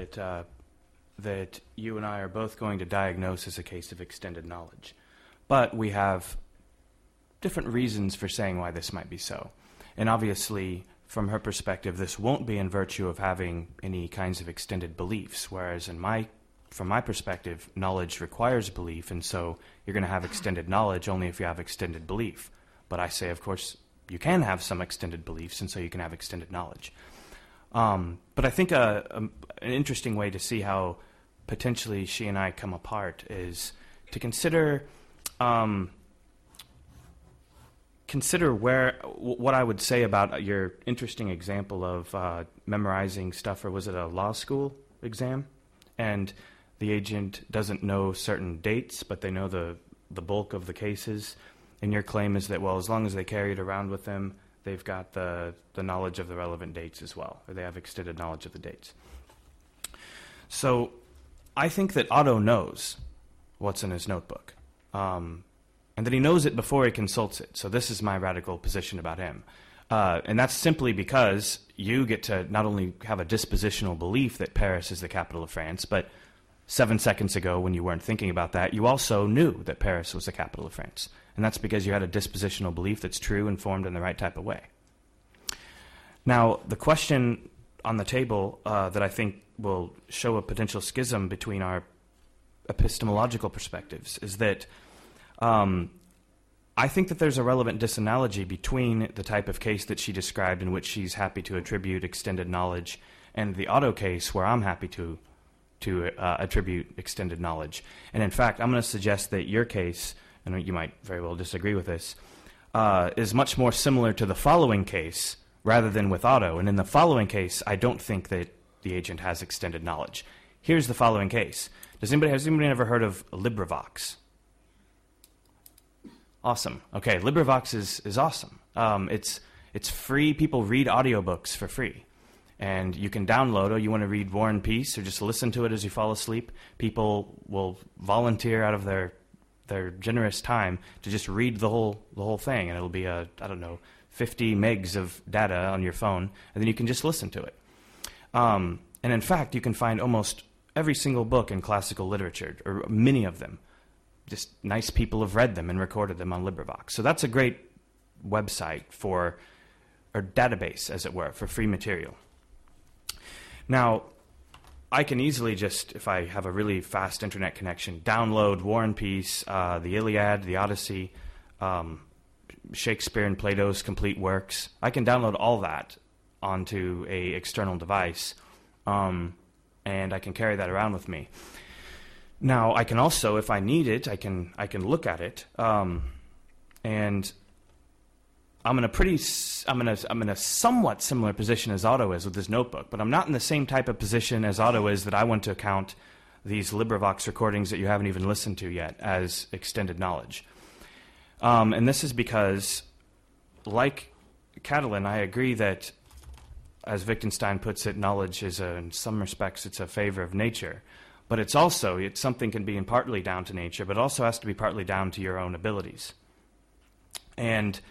that you and I are both going to diagnose as a case of extended knowledge. But we have different reasons for saying why this might be so. And obviously, from her perspective, this won't be in virtue of having any kinds of extended beliefs, whereas from my perspective, knowledge requires belief, and so you're going to have extended knowledge only if you have extended belief. But I say, of course, you can have some extended beliefs, and so you can have extended knowledge. But I think an interesting way to see how potentially she and I come apart is to consider what I would say about your interesting example of memorizing stuff, or was it a law school exam? And the agent doesn't know certain dates, but they know the bulk of the cases. And your claim is that, well, as long as they carry it around with them, they've got the knowledge of the relevant dates as well, or they have extended knowledge of the dates. So I think that Otto knows what's in his notebook, and that he knows it before he consults it. So this is my radical position about him. And that's simply because you get to not only have a dispositional belief that Paris is the capital of France, but 7 seconds ago when you weren't thinking about that, you also knew that Paris was the capital of France. And that's because you had a dispositional belief that's true and formed in the right type of way. Now, the question on the table that I think will show a potential schism between our epistemological perspectives is that I think that there's a relevant disanalogy between the type of case that she described in which she's happy to attribute extended knowledge and the Otto case where I'm happy to attribute extended knowledge. And in fact, I'm going to suggest that your case, and you might very well disagree with this, is much more similar to the following case rather than with Otto. And in the following case, I don't think that the agent has extended knowledge. Here's the following case. Has anybody ever heard of LibriVox? Awesome. Okay, LibriVox is awesome. It's free. People read audiobooks for free. And you can download, or you want to read War and Peace, or just listen to it as you fall asleep. People will volunteer out of their generous time to just read the whole thing, and it'll be 50 megs of data on your phone, and then you can just listen to it. And in fact, you can find almost every single book in classical literature, or many of them. Just nice people have read them and recorded them on LibriVox. So that's a great website or database, as it were, for free material. Now, I can easily just, if I have a really fast internet connection, download War and Peace, the Iliad, the Odyssey, Shakespeare and Plato's complete works. I can download all that onto a external device, and I can carry that around with me. Now, I can also, if I need it, I can look at it, and I'm in a somewhat similar position as Otto is with his notebook, but I'm not in the same type of position as Otto is that I want to count these LibriVox recordings that you haven't even listened to yet as extended knowledge. And this is because, like Catalin, I agree that, as Wittgenstein puts it, knowledge is, in some respects, it's a favor of nature. But it's something can be partly down to nature, but it also has to be partly down to your own abilities. And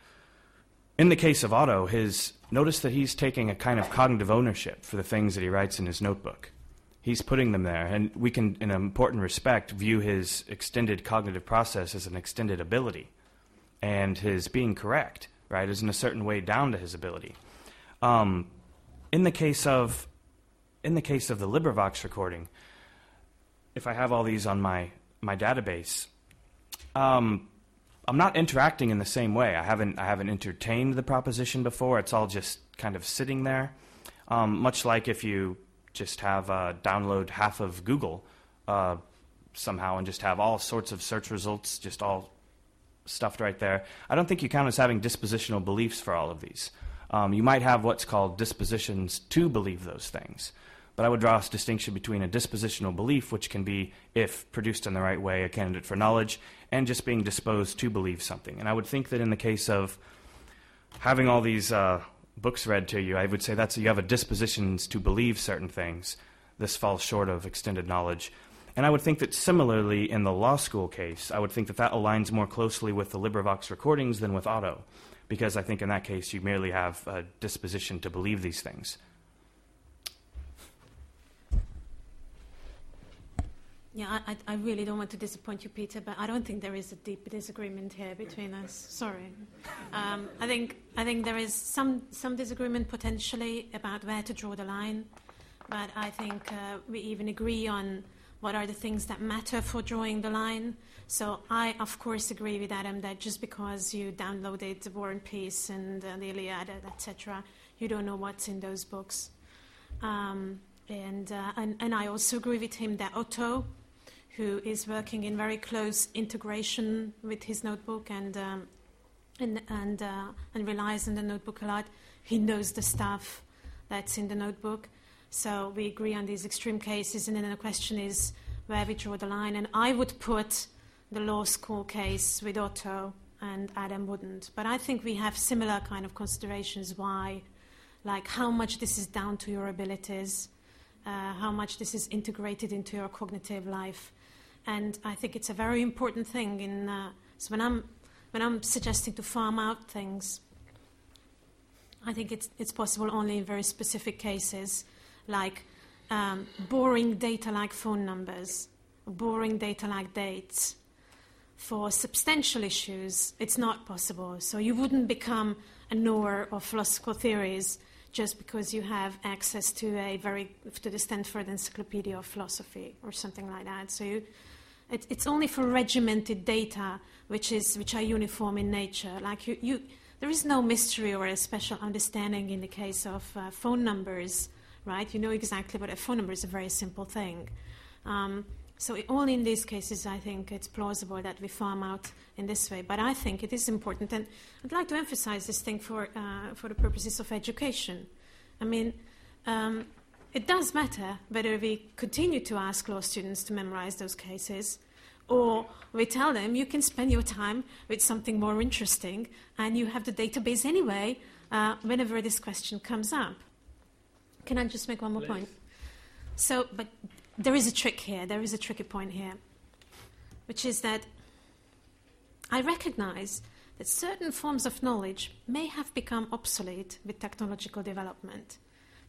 in the case of Otto, notice that he's taking a kind of cognitive ownership for the things that he writes in his notebook. He's putting them there, and we can, in an important respect, view his extended cognitive process as an extended ability, and his being correct, right, is in a certain way down to his ability. In the case of the LibriVox recording, if I have all these on my database, I'm not interacting in the same way. I haven't entertained the proposition before. It's all just kind of sitting there, much like if you just have download half of Google somehow and just have all sorts of search results just all stuffed right there. I don't think you count as having dispositional beliefs for all of these. You might have what's called dispositions to believe those things. But I would draw a distinction between a dispositional belief, which can be, if produced in the right way, a candidate for knowledge, and just being disposed to believe something. And I would think that in the case of having all these books read to you, I would say you have a dispositions to believe certain things. This falls short of extended knowledge. And I would think that similarly in the law school case, I would think that aligns more closely with the LibriVox recordings than with Otto, because I think in that case you merely have a disposition to believe these things. Yeah, I really don't want to disappoint you, Peter, but I don't think there is a deep disagreement here between us. Sorry. I think there is some disagreement potentially about where to draw the line, but I think we even agree on what are the things that matter for drawing the line. So I, of course, agree with Adam that just because you downloaded War and Peace and the Iliad, etc., you don't know what's in those books. And I also agree with him that Otto, who is working in very close integration with his notebook and relies on the notebook a lot, he knows the stuff that's in the notebook. So we agree on these extreme cases, and then the question is where we draw the line. And I would put the law school case with Otto, and Adam wouldn't. But I think we have similar kind of considerations why, like how much this is down to your abilities, how much this is integrated into your cognitive life. And I think it's a very important thing. So when I'm suggesting to farm out things, I think it's possible only in very specific cases, like boring data like phone numbers, boring data like dates. For substantial issues, it's not possible. So you wouldn't become a knower of philosophical theories just because you have access to the Stanford Encyclopedia of Philosophy or something like that. So it's only for regimented data, which are uniform in nature. Like there is no mystery or a special understanding in the case of phone numbers, right? You know exactly what a phone number is. A very simple thing. So only in these cases, I think it's plausible that we farm out in this way. But I think it is important, and I'd like to emphasize this thing for the purposes of education. I mean, it does matter whether we continue to ask law students to memorize those cases, or we tell them you can spend your time with something more interesting, and you have the database anyway whenever this question comes up. Can I just make one more point? So, but there is a trick here. There is a tricky point here, which is that I recognize that certain forms of knowledge may have become obsolete with technological development.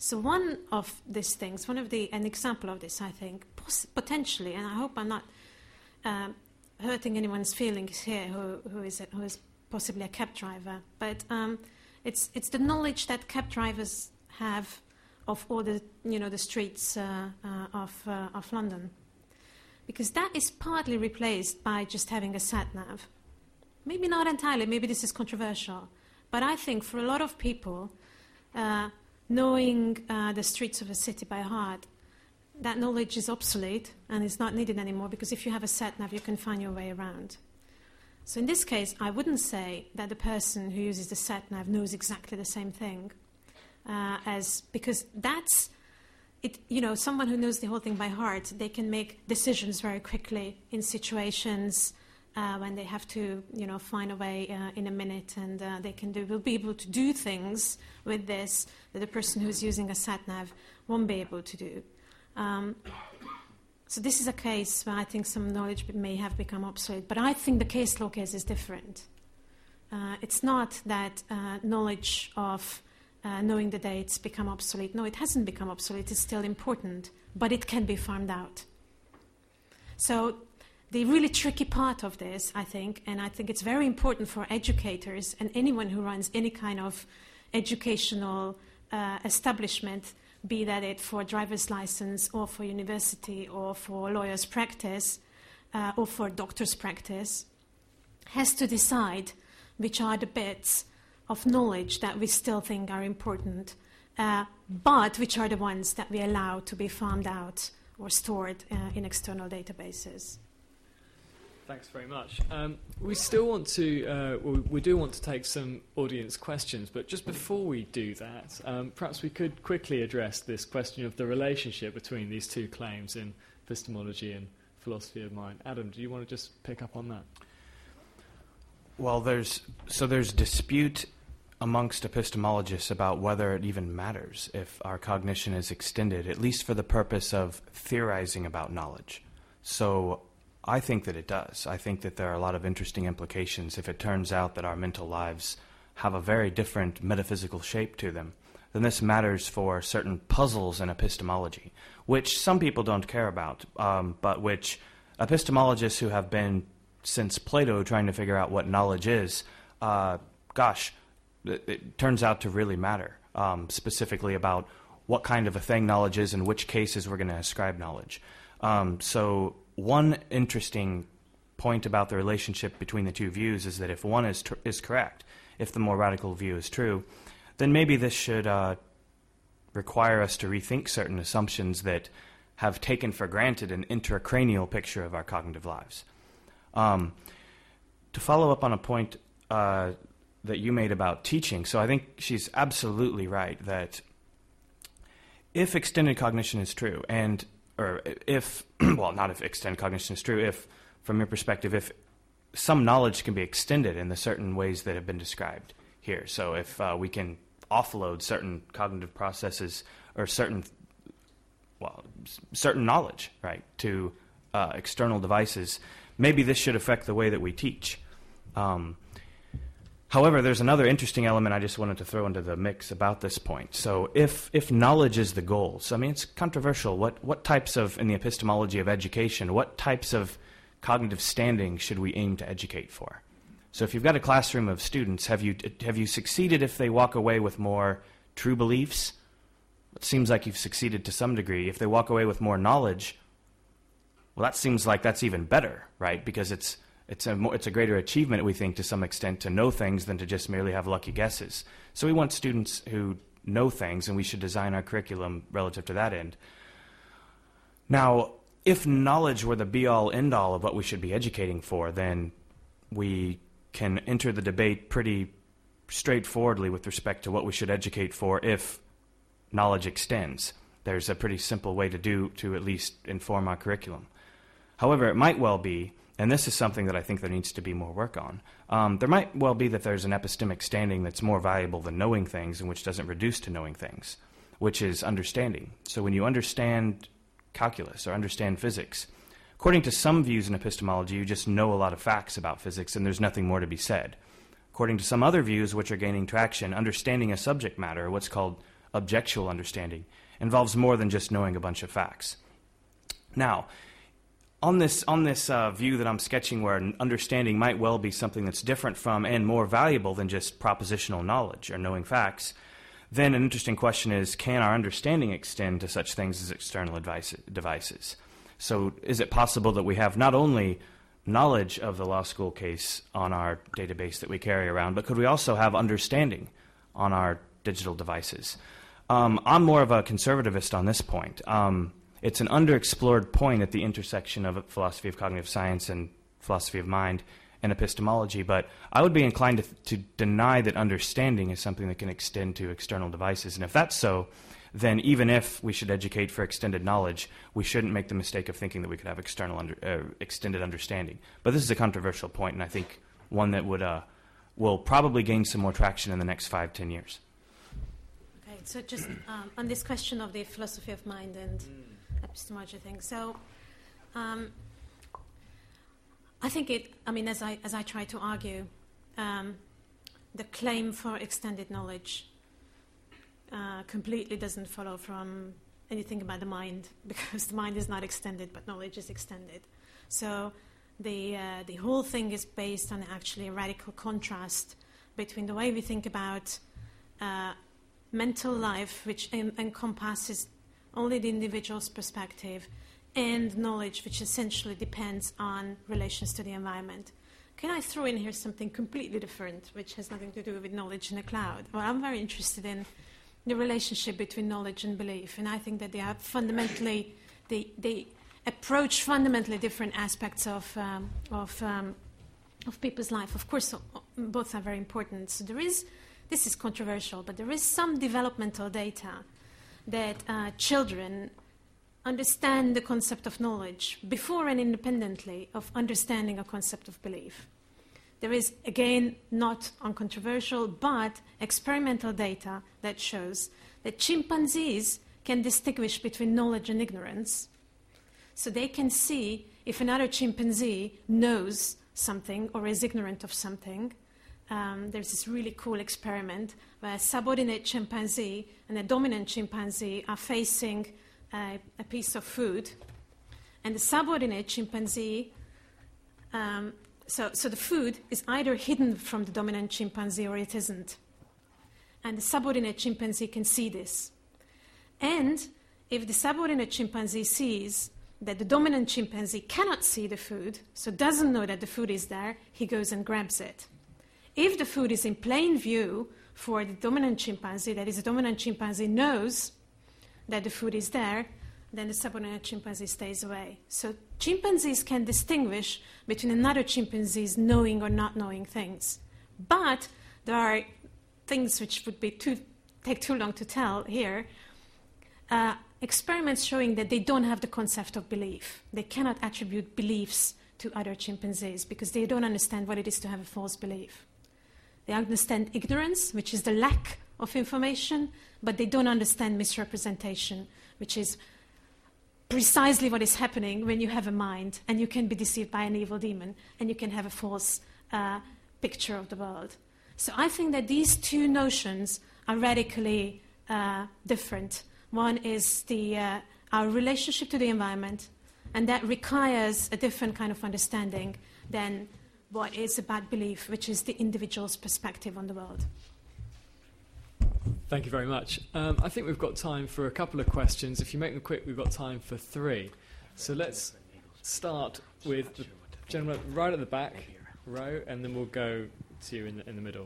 So one of these things, an example of this, I think, potentially, and I hope I'm not hurting anyone's feelings here who is possibly a cab driver, but it's the knowledge that cab drivers have of all the streets of London, because that is partly replaced by just having a sat nav. Maybe not entirely. Maybe this is controversial, but I think for a lot of people, knowing the streets of a city by heart, that knowledge is obsolete and is not needed anymore, because if you have a sat nav, you can find your way around. So in this case, I wouldn't say that the person who uses the sat nav knows exactly the same thing, because that's it. Someone who knows the whole thing by heart, they can make decisions very quickly in situations when they have to, find a way in a minute, and will be able to do things with this that the person who's using a sat nav won't be able to do. So this is a case where I think some knowledge may have become obsolete, but I think the case law case is different. It's not that knowledge of knowing the dates become obsolete. No, it hasn't become obsolete. It's still important, but it can be farmed out. So the really tricky part of this, I think, and I think it's very important for educators and anyone who runs any kind of educational establishment, be that it for driver's license or for university or for lawyer's practice or for doctor's practice, has to decide which are the bits of knowledge that we still think are important, but which are the ones that we allow to be farmed out or stored in external databases. Thanks very much. We still want to, we do want to take some audience questions, but just before we do that, perhaps we could quickly address this question of the relationship between these two claims in epistemology and philosophy of mind. Adam, do you want to just pick up on that? Well, there's dispute amongst epistemologists about whether it even matters if our cognition is extended, at least for the purpose of theorizing about knowledge. So I think that it does. I think that there are a lot of interesting implications if it turns out that our mental lives have a very different metaphysical shape to them. Then this matters for certain puzzles in epistemology, which some people don't care about, but which epistemologists who have been since Plato trying to figure out what knowledge is, it turns out to really matter, specifically about what kind of a thing knowledge is and which cases we're going to ascribe knowledge. So one interesting point about the relationship between the two views is that if one is correct, if the more radical view is true, then maybe this should require us to rethink certain assumptions that have taken for granted an intracranial picture of our cognitive lives. To follow up on a point that you made about teaching, so I think she's absolutely right that if extended cognition is true, not if extended cognition is true, if, from your perspective, if some knowledge can be extended in the certain ways that have been described here. So if we can offload certain cognitive processes or certain knowledge, right, to external devices, maybe this should affect the way that we teach. However, there's another interesting element I just wanted to throw into the mix about this point. So if knowledge is the goal, so I mean, it's controversial. What types of, in the epistemology of education, what types of cognitive standing should we aim to educate for? So if you've got a classroom of students, have you succeeded if they walk away with more true beliefs? It seems like you've succeeded to some degree. If they walk away with more knowledge, well, that seems like that's even better, right? Because it's a greater achievement, we think, to some extent, to know things than to just merely have lucky guesses. So we want students who know things, and we should design our curriculum relative to that end. Now, if knowledge were the be-all, end-all of what we should be educating for, then we can enter the debate pretty straightforwardly with respect to what we should educate for if knowledge extends. There's a pretty simple way to at least inform our curriculum. However, it might well be, and this is something that I think there needs to be more work on, there might well be that there's an epistemic standing that's more valuable than knowing things and which doesn't reduce to knowing things, which is understanding. So when you understand calculus or understand physics, according to some views in epistemology, you just know a lot of facts about physics and there's nothing more to be said. According to some other views which are gaining traction, understanding a subject matter, what's called objectual understanding, involves more than just knowing a bunch of facts. Now, on this view that I'm sketching, where understanding might well be something that's different from and more valuable than just propositional knowledge or knowing facts, then an interesting question is, can our understanding extend to such things as external devices? So is it possible that we have not only knowledge of the law school case on our database that we carry around, but could we also have understanding on our digital devices? I'm more of a conservativist on this point. It's an underexplored point at the intersection of philosophy of cognitive science and philosophy of mind and epistemology, but I would be inclined to deny that understanding is something that can extend to external devices. And if that's so, then even if we should educate for extended knowledge, we shouldn't make the mistake of thinking that we could have extended understanding. But this is a controversial point, and I think one that will probably gain some more traction in the next 5-10 years. Okay, so just on this question of the philosophy of mind and epistemology thing. So I think as I try to argue, the claim for extended knowledge completely doesn't follow from anything about the mind, because the mind is not extended, but knowledge is extended. So the whole thing is based on actually a radical contrast between the way we think about mental life, which encompasses only the individual's perspective, and knowledge, which essentially depends on relations to the environment. Can I throw in here something completely different, which has nothing to do with knowledge in the cloud? Well, I'm very interested in the relationship between knowledge and belief, and I think that they are fundamentally, they approach fundamentally different aspects of people's life. Of course, both are very important. So this is controversial, but there is some developmental data that children understand the concept of knowledge before and independently of understanding a concept of belief. There is, again, not uncontroversial, but experimental data that shows that chimpanzees can distinguish between knowledge and ignorance. So they can see if another chimpanzee knows something or is ignorant of something. There's this really cool experiment where a subordinate chimpanzee and a dominant chimpanzee are facing a piece of food, and the subordinate chimpanzee, so the food is either hidden from the dominant chimpanzee or it isn't. And the subordinate chimpanzee can see this. And if the subordinate chimpanzee sees that the dominant chimpanzee cannot see the food, so doesn't know that the food is there, he goes and grabs it. If the food is in plain view for the dominant chimpanzee, that is, the dominant chimpanzee knows that the food is there, then the subordinate chimpanzee stays away. So chimpanzees can distinguish between another chimpanzee's knowing or not knowing things. But there are things which would take too long to tell here. Experiments showing that they don't have the concept of belief. They cannot attribute beliefs to other chimpanzees because they don't understand what it is to have a false belief. They understand ignorance, which is the lack of information, but they don't understand misrepresentation, which is precisely what is happening when you have a mind and you can be deceived by an evil demon and you can have a false picture of the world. So I think that these two notions are radically different. One is our relationship to the environment, and that requires a different kind of understanding than what is about belief, which is the individual's perspective on the world. Thank you very much. I think we've got time for a couple of questions. If you make them quick, we've got time for 3. So let's start with the gentleman right at the back row, and then we'll go to you in the middle.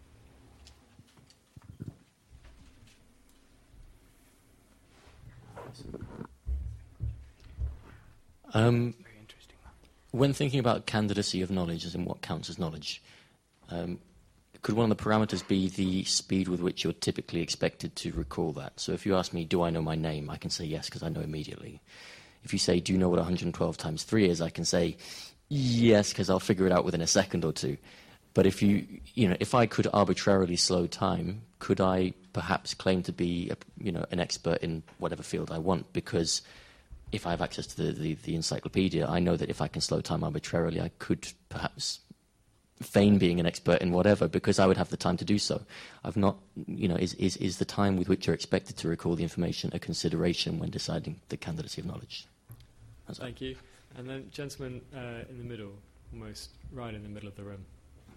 Very interesting. When thinking about candidacy of knowledge, as in what counts as knowledge, could one of the parameters be the speed with which you're typically expected to recall that? So if you ask me, do I know my name, I can say yes because I know immediately. If you say, do you know what 112 times 3 is, I can say yes because I'll figure it out within a second or two. But if I could arbitrarily slow time, could I perhaps claim to be an expert in whatever field I want? Because if I have access to the encyclopedia, I know that if I can slow time arbitrarily, I could perhaps feign being an expert in whatever because I would have the time to do so. I've not, is the time with which you're expected to recall the information a consideration when deciding the candidacy of knowledge? Thank you. And then gentleman in the middle, almost right in the middle of the room.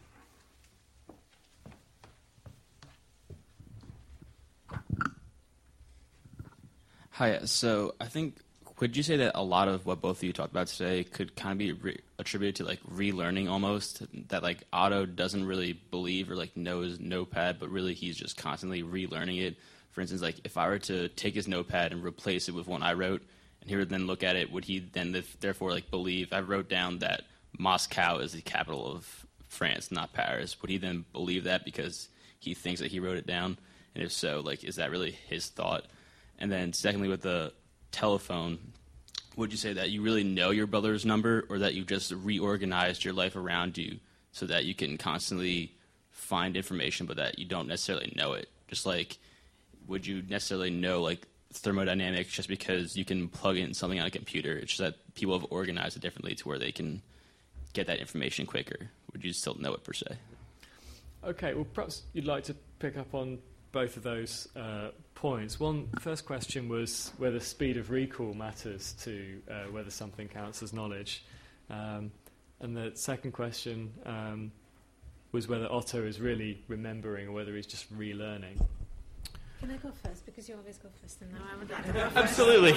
Hi, so I think, could you say that a lot of what both of you talked about today could kind of be attributed to like relearning almost, that like Otto doesn't really believe or like knows Notepad, but really he's just constantly relearning it? For instance, like if I were to take his Notepad and replace it with one I wrote, and he would then look at it, would he then therefore like believe, I wrote down that Moscow is the capital of France, not Paris. Would he then believe that because he thinks that he wrote it down? And if so, like, is that really his thought? And then secondly, with the telephone, would you say that you really know your brother's number, or that you just reorganized your life around you so that you can constantly find information but that you don't necessarily know it? Just like, would you necessarily know like thermodynamics just because you can plug in something on a computer? It's just that people have organized it differently to where they can get that information quicker. Would you still know it per se? Okay, well, perhaps you'd like to pick up on both of those points. First question was whether speed of recall matters to whether something counts as knowledge. And the second question was whether Otto is really remembering or whether he's just relearning. Can I go first? Because you always go first, and now I would like to go first. Absolutely.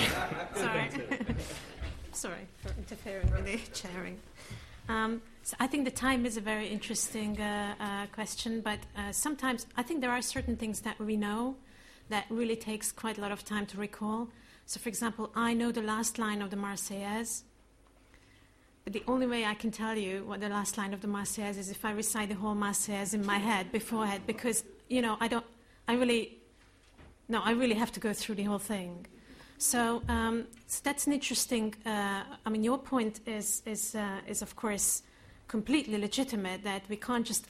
Sorry for interfering with the chairing. So I think the time is a very interesting question, but sometimes I think there are certain things that we know that really takes quite a lot of time to recall. So, for example, I know the last line of the Marseillaise, but the only way I can tell you what the last line of the Marseillaise is if I recite the whole Marseillaise in my head beforehand, because, I really have to go through the whole thing. So that's an interesting. Your point is of course completely legitimate, that we can't just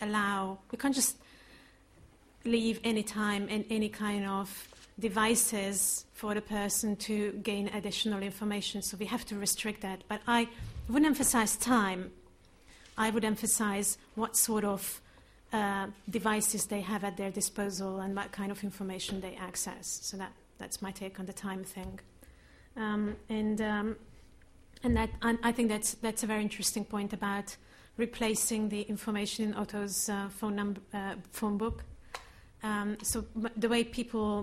leave any time and any kind of devices for the person to gain additional information. So we have to restrict that. But I wouldn't emphasize time. I would emphasize what sort of devices they have at their disposal and what kind of information they access. So that's my take on the time thing. I think that's a very interesting point about replacing the information in Otto's phone book. So the way people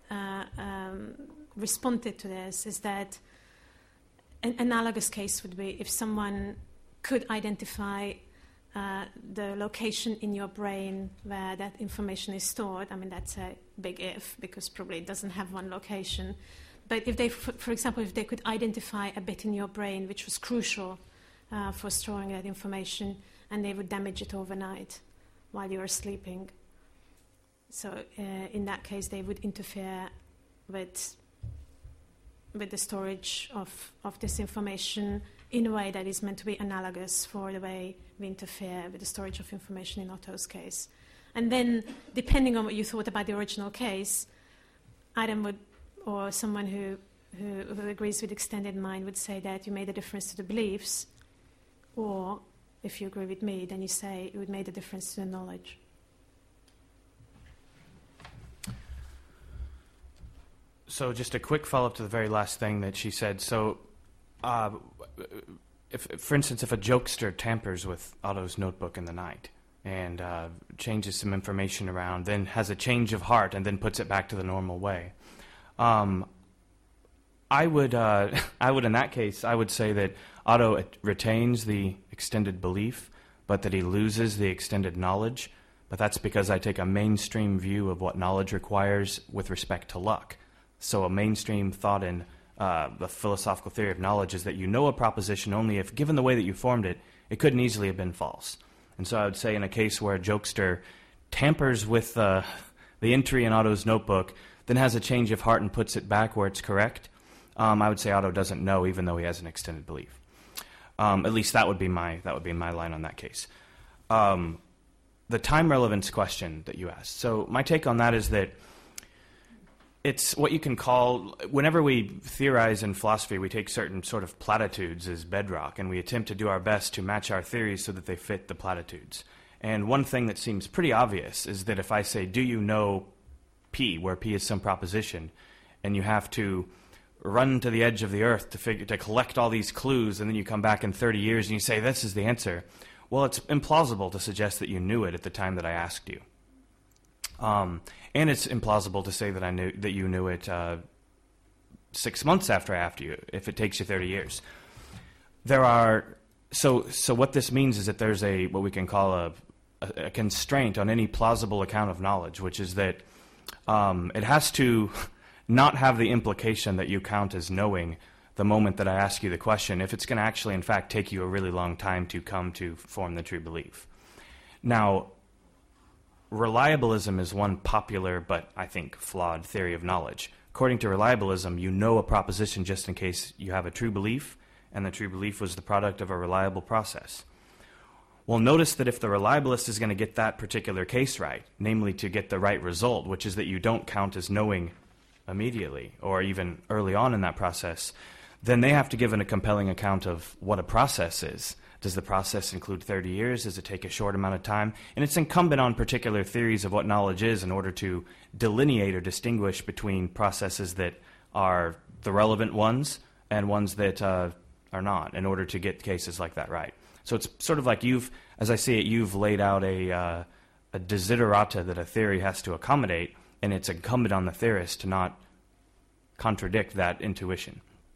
responded to this is that an analogous case would be if someone could identify the location in your brain where that information is stored. I mean, that's a big if, because probably it doesn't have one location. But if they, for example, if they could identify a bit in your brain which was crucial for storing that information, and they would damage it overnight while you are sleeping. So in that case, they would interfere with the storage of this information in a way that is meant to be analogous for the way we interfere with the storage of information in Otto's case. And then, depending on what you thought about the original case, Adam would, or someone who agrees with extended mind would say that you made a difference to the beliefs, or if you agree with me, then you say it would make a difference to the knowledge. So just a quick follow-up to the very last thing that she said. So, for instance, if a jokester tampers with Otto's notebook in the night and changes some information around, then has a change of heart and then puts it back to the normal way, I would in that case, I would say that Otto retains the extended belief, but that he loses the extended knowledge. But that's because I take a mainstream view of what knowledge requires with respect to luck. So a mainstream thought in the philosophical theory of knowledge is that you know a proposition only if, given the way that you formed it, it couldn't easily have been false. And so I would say in a case where a jokester tampers with the entry in Otto's notebook, then has a change of heart and puts it back where it's correct, I would say Otto doesn't know, even though he has an extended belief. At least that would be my line on that case. The time relevance question that you asked. So my take on that is that it's what you can call, whenever we theorize in philosophy, we take certain sort of platitudes as bedrock, and we attempt to do our best to match our theories so that they fit the platitudes. And one thing that seems pretty obvious is that if I say, do you know P, where P is some proposition, and you have to run to the edge of the earth to collect all these clues, and then you come back in 30 years and you say, this is the answer. Well, it's implausible to suggest that you knew it at the time that I asked you. And it's implausible to say that you knew it 6 months after I asked you, if it takes you 30 years. So what this means is that there's what we can call a constraint on any plausible account of knowledge, which is that it has to not have the implication that you count as knowing the moment that I ask you the question, if it's going to actually, in fact, take you a really long time to come to form the true belief. Now, reliabilism is one popular but, I think, flawed theory of knowledge. According to reliabilism, you know a proposition just in case you have a true belief, and the true belief was the product of a reliable process. Well, notice that if the reliabilist is going to get that particular case right, namely to get the right result, which is that you don't count as knowing immediately or even early on in that process, then they have to give a compelling account of what a process is. Does the process include 30 years? Does it take a short amount of time? And it's incumbent on particular theories of what knowledge is in order to delineate or distinguish between processes that are the relevant ones and ones that are not, in order to get cases like that right. So it's sort of like as I see it, you've laid out a desiderata that a theory has to accommodate, and it's incumbent on the theorist to not contradict that intuition.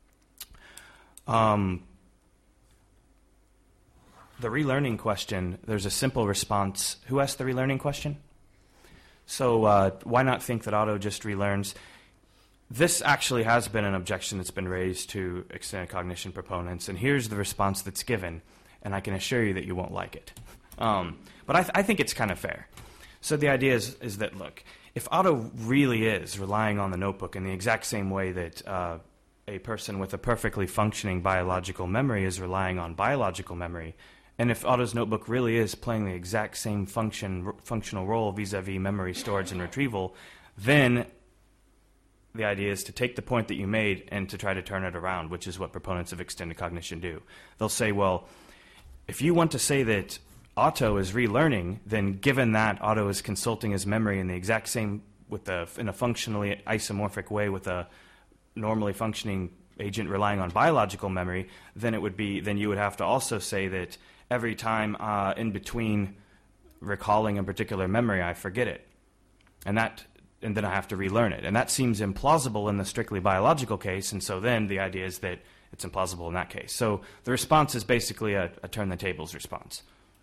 The relearning question, there's a simple response. Who asked the relearning question? So why not think that Otto just relearns? This actually has been an objection that's been raised to extended cognition proponents, and here's the response that's given, and I can assure you that you won't like it. But I think it's kind of fair. So the idea is that, look, if Otto really is relying on the notebook in the exact same way that a person with a perfectly functioning biological memory is relying on biological memory, and if Otto's notebook really is playing the exact same functional role vis-a-vis memory storage and retrieval, then the idea is to take the point that you made and to try to turn it around, which is what proponents of extended cognition do. They'll say, well, if you want to say that Otto is relearning, then given that Otto is consulting his memory in the exact same, in a functionally isomorphic way with a normally functioning agent relying on biological memory, then you would have to also say that every time in between recalling a particular memory, I forget it. And then I have to relearn it. And that seems implausible in the strictly biological case, and so then the idea is that it's implausible in that case. So the response is basically a turn the tables response.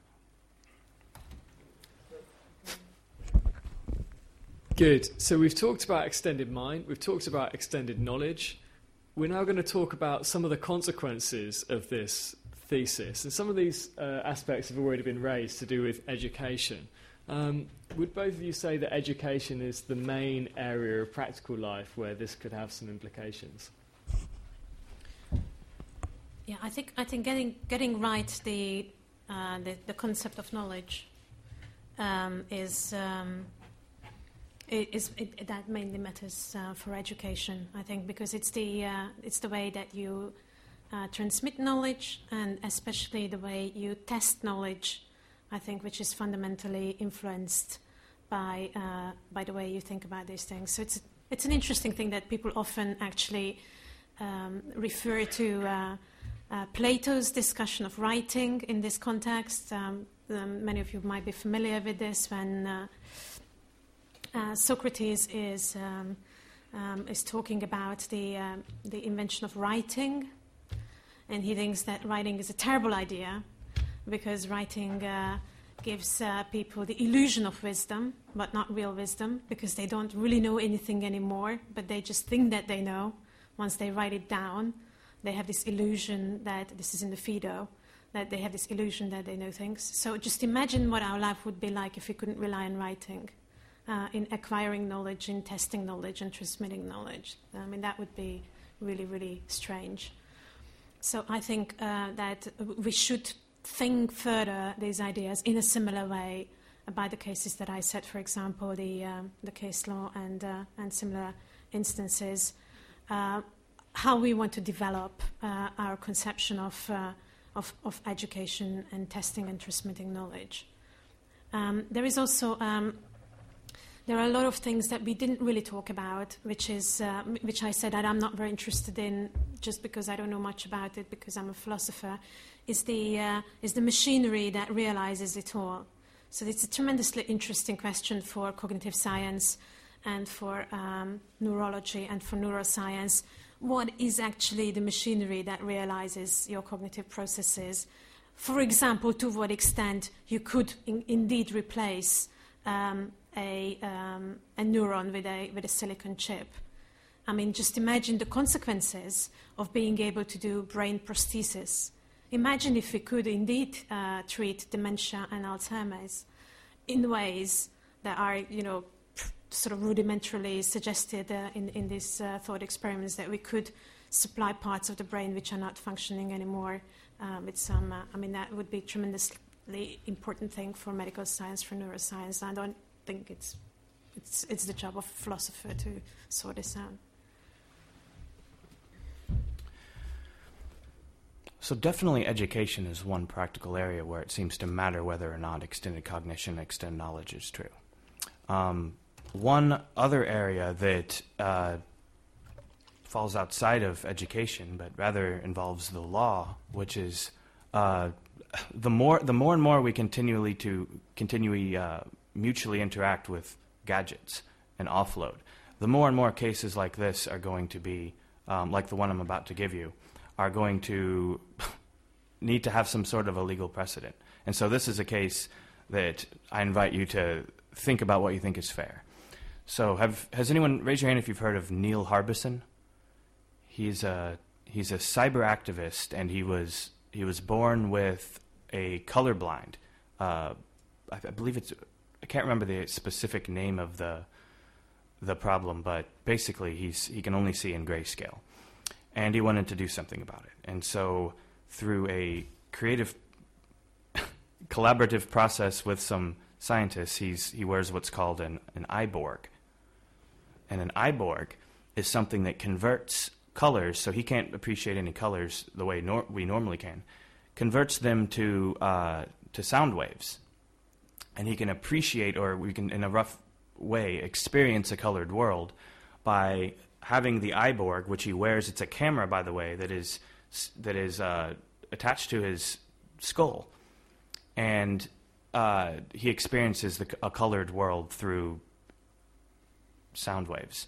Good. So we've talked about extended mind, we've talked about extended knowledge. We're now going to talk about some of the consequences of this thesis. And some of these aspects have already been raised to do with education. Would both of you say that education is the main area of practical life where this could have some implications? Yeah, I think getting right the concept of knowledge that mainly matters for education. I think because it's the way that you transmit knowledge, and especially the way you test knowledge, I think, which is fundamentally influenced by the way you think about these things. So it's an interesting thing that people often actually refer to Plato's discussion of writing in this context. Many of you might be familiar with this when Socrates is talking about the invention of writing, and he thinks that writing is a terrible idea because writing gives people the illusion of wisdom, but not real wisdom, because they don't really know anything anymore, but they just think that they know. Once they write it down, they have this illusion that, this is in the Phaedo, that they have this illusion that they know things. So just imagine what our life would be like if we couldn't rely on writing, in acquiring knowledge, in testing knowledge, and transmitting knowledge. I mean, that would be really, really strange. So I think that we should think further these ideas in a similar way about the cases that I said, for example, the case law and similar instances, how we want to develop our conception of education and testing and transmitting knowledge. There is also there are a lot of things that we didn't really talk about, which I said that I'm not very interested in, just because I don't know much about it, because I'm a philosopher. Is the machinery that realizes it all? So it's a tremendously interesting question for cognitive science and for neurology and for neuroscience. What is actually the machinery that realizes your cognitive processes? For example, to what extent you could indeed replace a neuron with a silicon chip. I mean, just imagine the consequences of being able to do brain prosthesis. Imagine if we could indeed treat dementia and Alzheimer's in ways that are, sort of rudimentarily suggested in these thought experiments, that we could supply parts of the brain which are not functioning anymore with some. That would be a tremendously important thing for medical science, for neuroscience. I don't think it's the job of a philosopher to sort this out. So definitely education is one practical area where it seems to matter whether or not extended cognition, extended knowledge is true. One other area that falls outside of education, but rather involves the law, which is the more and more we continually mutually interact with gadgets and offload, the more and more cases like this are going to be, like the one I'm about to give you, are going to need to have some sort of a legal precedent. And so this is a case that I invite you to think about what you think is fair. So has anyone, raise your hand if you've heard of Neil Harbison? He's a cyber activist, and he was born with a colorblind. I believe I can't remember the specific name of the problem, but basically he can only see in grayscale. And he wanted to do something about it. And so through a creative, collaborative process with some scientists, he wears what's called an eyeborg. And an eyeborg is something that converts colors, so he can't appreciate any colors the way we normally can, converts them to sound waves. And he can appreciate, or we can, in a rough way, experience a colored world by having the eyeborg, which he wears. It's a camera, by the way, that is attached to his skull, and he experiences a colored world through sound waves.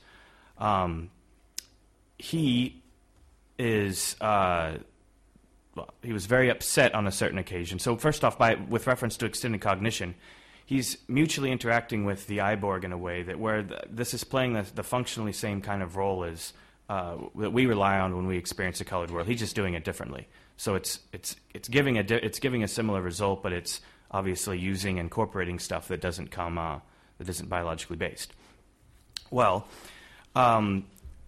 He is he was very upset on a certain occasion. So first off, with reference to extended cognition, he's mutually interacting with the eyeborg in a way that where this is playing the functionally same kind of role as that we rely on when we experience a colored world. He's just doing it differently. So it's giving a similar result, but it's obviously incorporating stuff that doesn't come that isn't biologically based. Well, the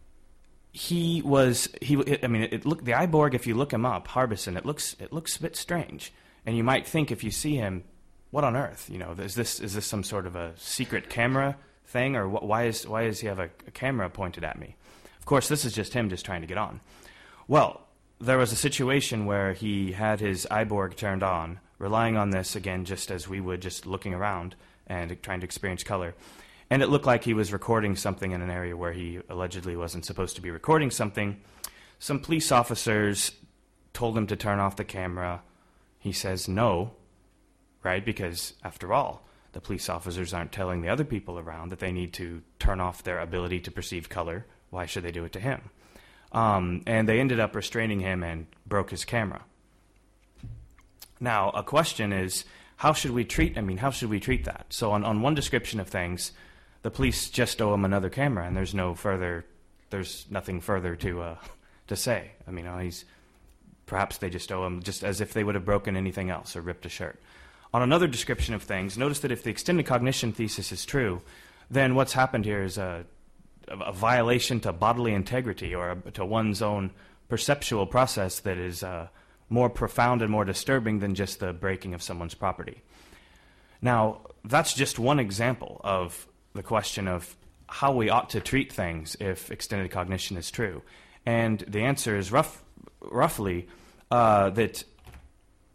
eyeborg, if you look him up, Harbison, it looks a bit strange, and you might think if you see him, what on earth? Is this some sort of a secret camera thing, or why does he have a camera pointed at me? Of course, this is just him just trying to get on. Well, there was a situation where he had his eyeborg turned on, relying on this again, just as we would, just looking around and trying to experience color. And it looked like he was recording something in an area where he allegedly wasn't supposed to be recording something. Some police officers told him to turn off the camera. He says no, right? Because, after all, the police officers aren't telling the other people around that they need to turn off their ability to perceive color. Why should they do it to him? And they ended up restraining him and broke his camera. Now, a question is, how should we treat that? So on one description of things, the police just owe him another camera, and there's nothing further to say. Perhaps they just owe him, just as if they would have broken anything else or ripped a shirt. On another description of things, notice that if the extended cognition thesis is true, then what's happened here is a violation to bodily integrity, or to one's own perceptual process that is more profound and more disturbing than just the breaking of someone's property. Now, that's just one example of the question of how we ought to treat things if extended cognition is true. And the answer is roughly that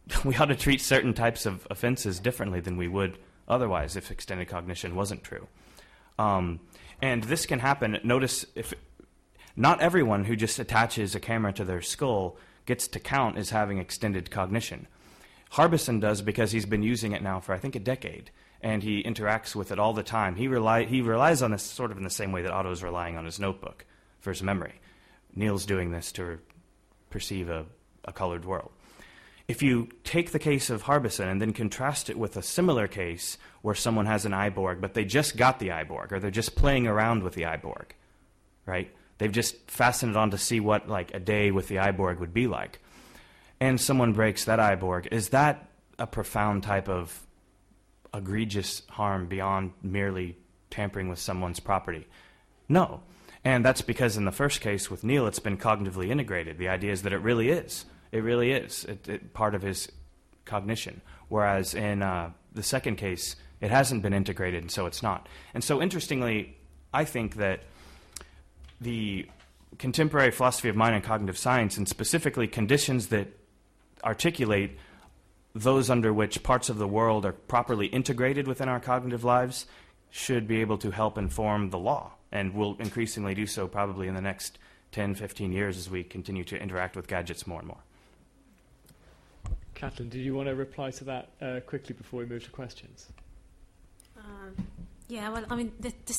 we ought to treat certain types of offenses differently than we would otherwise if extended cognition wasn't true. And this can happen. Notice, if not everyone who just attaches a camera to their skull gets to count as having extended cognition. Harbison does because he's been using it now for, I think, a decade, and he interacts with it all the time. He relies on this sort of in the same way that Otto's relying on his notebook for his memory. Neil's doing this to perceive a colored world. If you take the case of Harbison and then contrast it with a similar case where someone has an Eyeborg, but they just got the Eyeborg, or they're just playing around with the Eyeborg, right? They've just fastened it on to see what like a day with the Eyeborg would be like. And someone breaks that Eyeborg. Is that a profound type of egregious harm beyond merely tampering with someone's property? No. And that's because in the first case with Neil, it's been cognitively integrated. The idea is that it really is. It really is part of his cognition. Whereas in the second case, it hasn't been integrated, and so it's not. And so interestingly, I think that the contemporary philosophy of mind and cognitive science, and specifically conditions that articulate those under which parts of the world are properly integrated within our cognitive lives, should be able to help inform the law, and will increasingly do so probably in the next 10, 15 years as we continue to interact with gadgets more and more. Kathleen, did you want to reply to that quickly before we move to questions? Yeah, well, I mean, this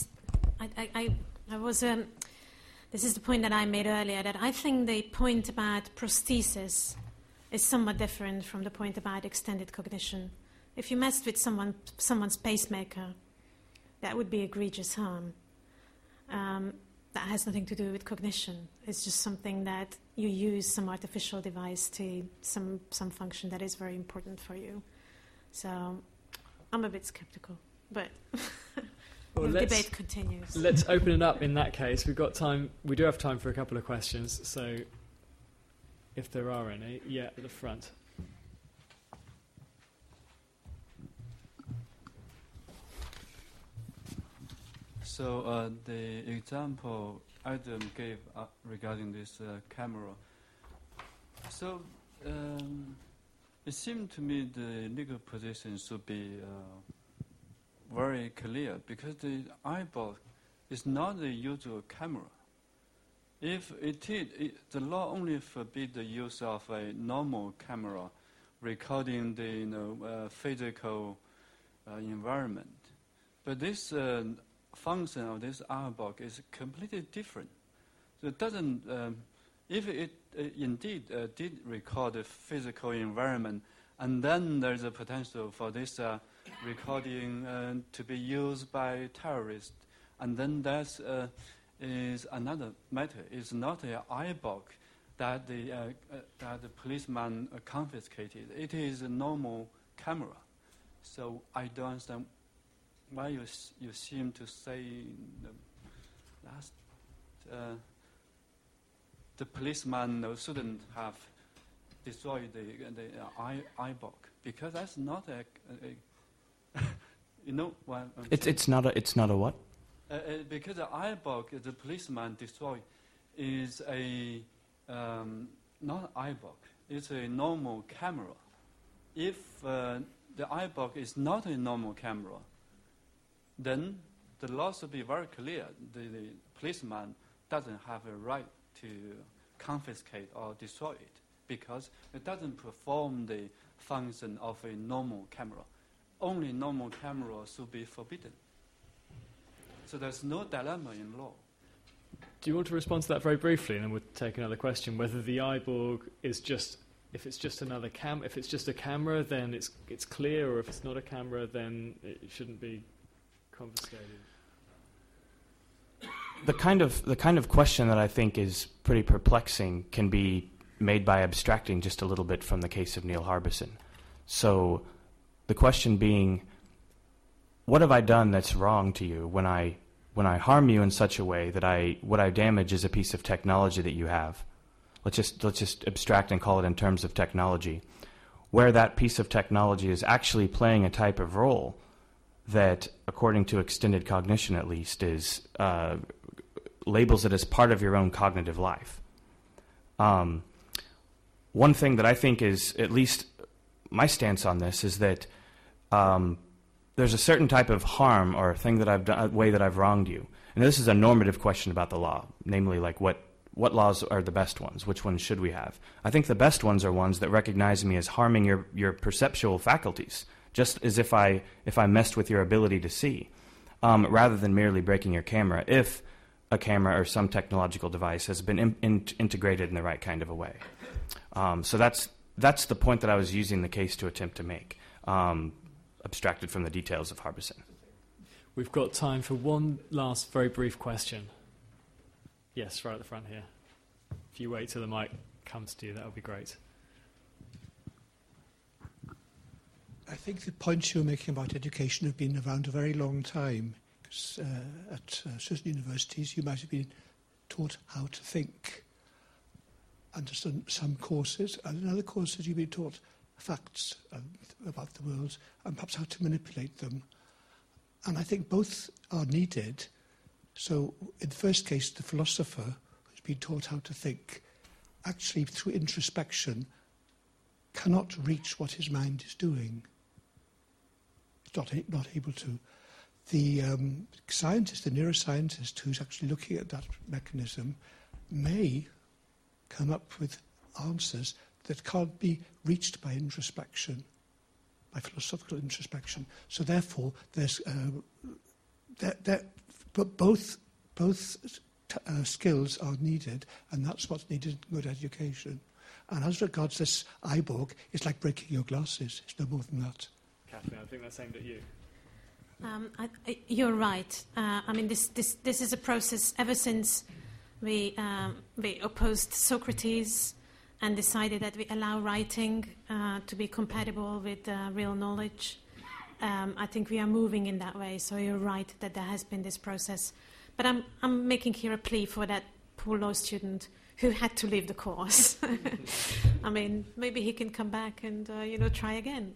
is the point that I made earlier, that I think the point about prosthesis is somewhat different from the point about extended cognition. If you messed with someone's pacemaker, that would be egregious harm. That has nothing to do with cognition. It's just something that you use some artificial device to some function that is very important for you. So I'm a bit skeptical, but well, the debate continues. Let's open it up in that case. We've got time. We do have time for a couple of questions, so if there are any, at the front. So the example Adam gave regarding this camera. So it seemed to me the legal position should be very clear, because the Eyeborg is not the usual camera. If it is, the law only forbids the use of a normal camera recording the physical environment. But this function of this Eyeborg is completely different. So it doesn't, if it indeed did record the physical environment, and then there's a potential for this recording to be used by terrorists, and then that is another matter. It's not an Eyeborg that the policeman confiscated. It is a normal camera. So I don't understand why you seem to say the policeman shouldn't have destroyed the Eyeborg, because that's not a you know what it's not a what? Because the Eyeborg the policeman destroyed is a not Eyeborg. It's a normal camera. If the Eyeborg is not a normal camera, then the law should be very clear. The policeman doesn't have a right to confiscate or destroy it, because it doesn't perform the function of a normal camera. Only normal camera should be forbidden. So there's no dilemma in law. Do you want to respond to that very briefly, and then we'll take another question? Whether the Eyeborg is just, if it's just another if it's just a camera, then it's clear, or if it's not a camera, then it shouldn't be confiscated. The kind of question that I think is pretty perplexing can be made by abstracting just a little bit from the case of Neil Harbison. So the question being, what have I done that's wrong to you when I harm you in such a way that what I damage is a piece of technology that you have? Let's just abstract and call it in terms of technology, where that piece of technology is actually playing a type of role that, according to extended cognition at least, is labels it as part of your own cognitive life. One thing that I think is at least my stance on this is that there's a certain type of harm or thing that I've done, a way that I've wronged you. And this is a normative question about the law, namely, like what laws are the best ones? Which ones should we have? I think the best ones are ones that recognize me as harming your perceptual faculties, just as if I messed with your ability to see, rather than merely breaking your camera, if a camera or some technological device has been integrated in the right kind of a way. So that's the point that I was using the case to attempt to make, abstracted from the details of Harbison. We've got time for one last very brief question. Yes, right at the front here. If you wait till the mic comes to you, that would be great. I think the points you're making about education have been around a very long time. Because at certain universities, you might have been taught how to think under some courses, and in other courses, you've been taught facts about the world and perhaps how to manipulate them. And I think both are needed. So in the first case, the philosopher who's been taught how to think, actually through introspection, cannot reach what his mind is doing. He's not able to. The scientist, the neuroscientist who's actually looking at that mechanism may come up with answers that can't be reached by introspection, by philosophical introspection. So therefore, there's both skills are needed, and that's what's needed in good education. And as regards this iBook, it's like breaking your glasses. It's no more than that. Kathleen, I think that's aimed at you. You're right. I mean, this is a process ever since we opposed Socrates and decided that we allow writing to be compatible with real knowledge. I think we are moving in that way. So you're right that there has been this process. But I'm making here a plea for that poor law student who had to leave the course. I mean, maybe he can come back and try again.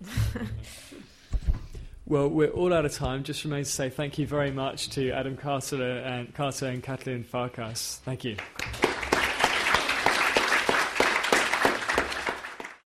Well, we're all out of time. Just remains to say thank you very much to Adam Carter and Kathleen Farkas. Thank you.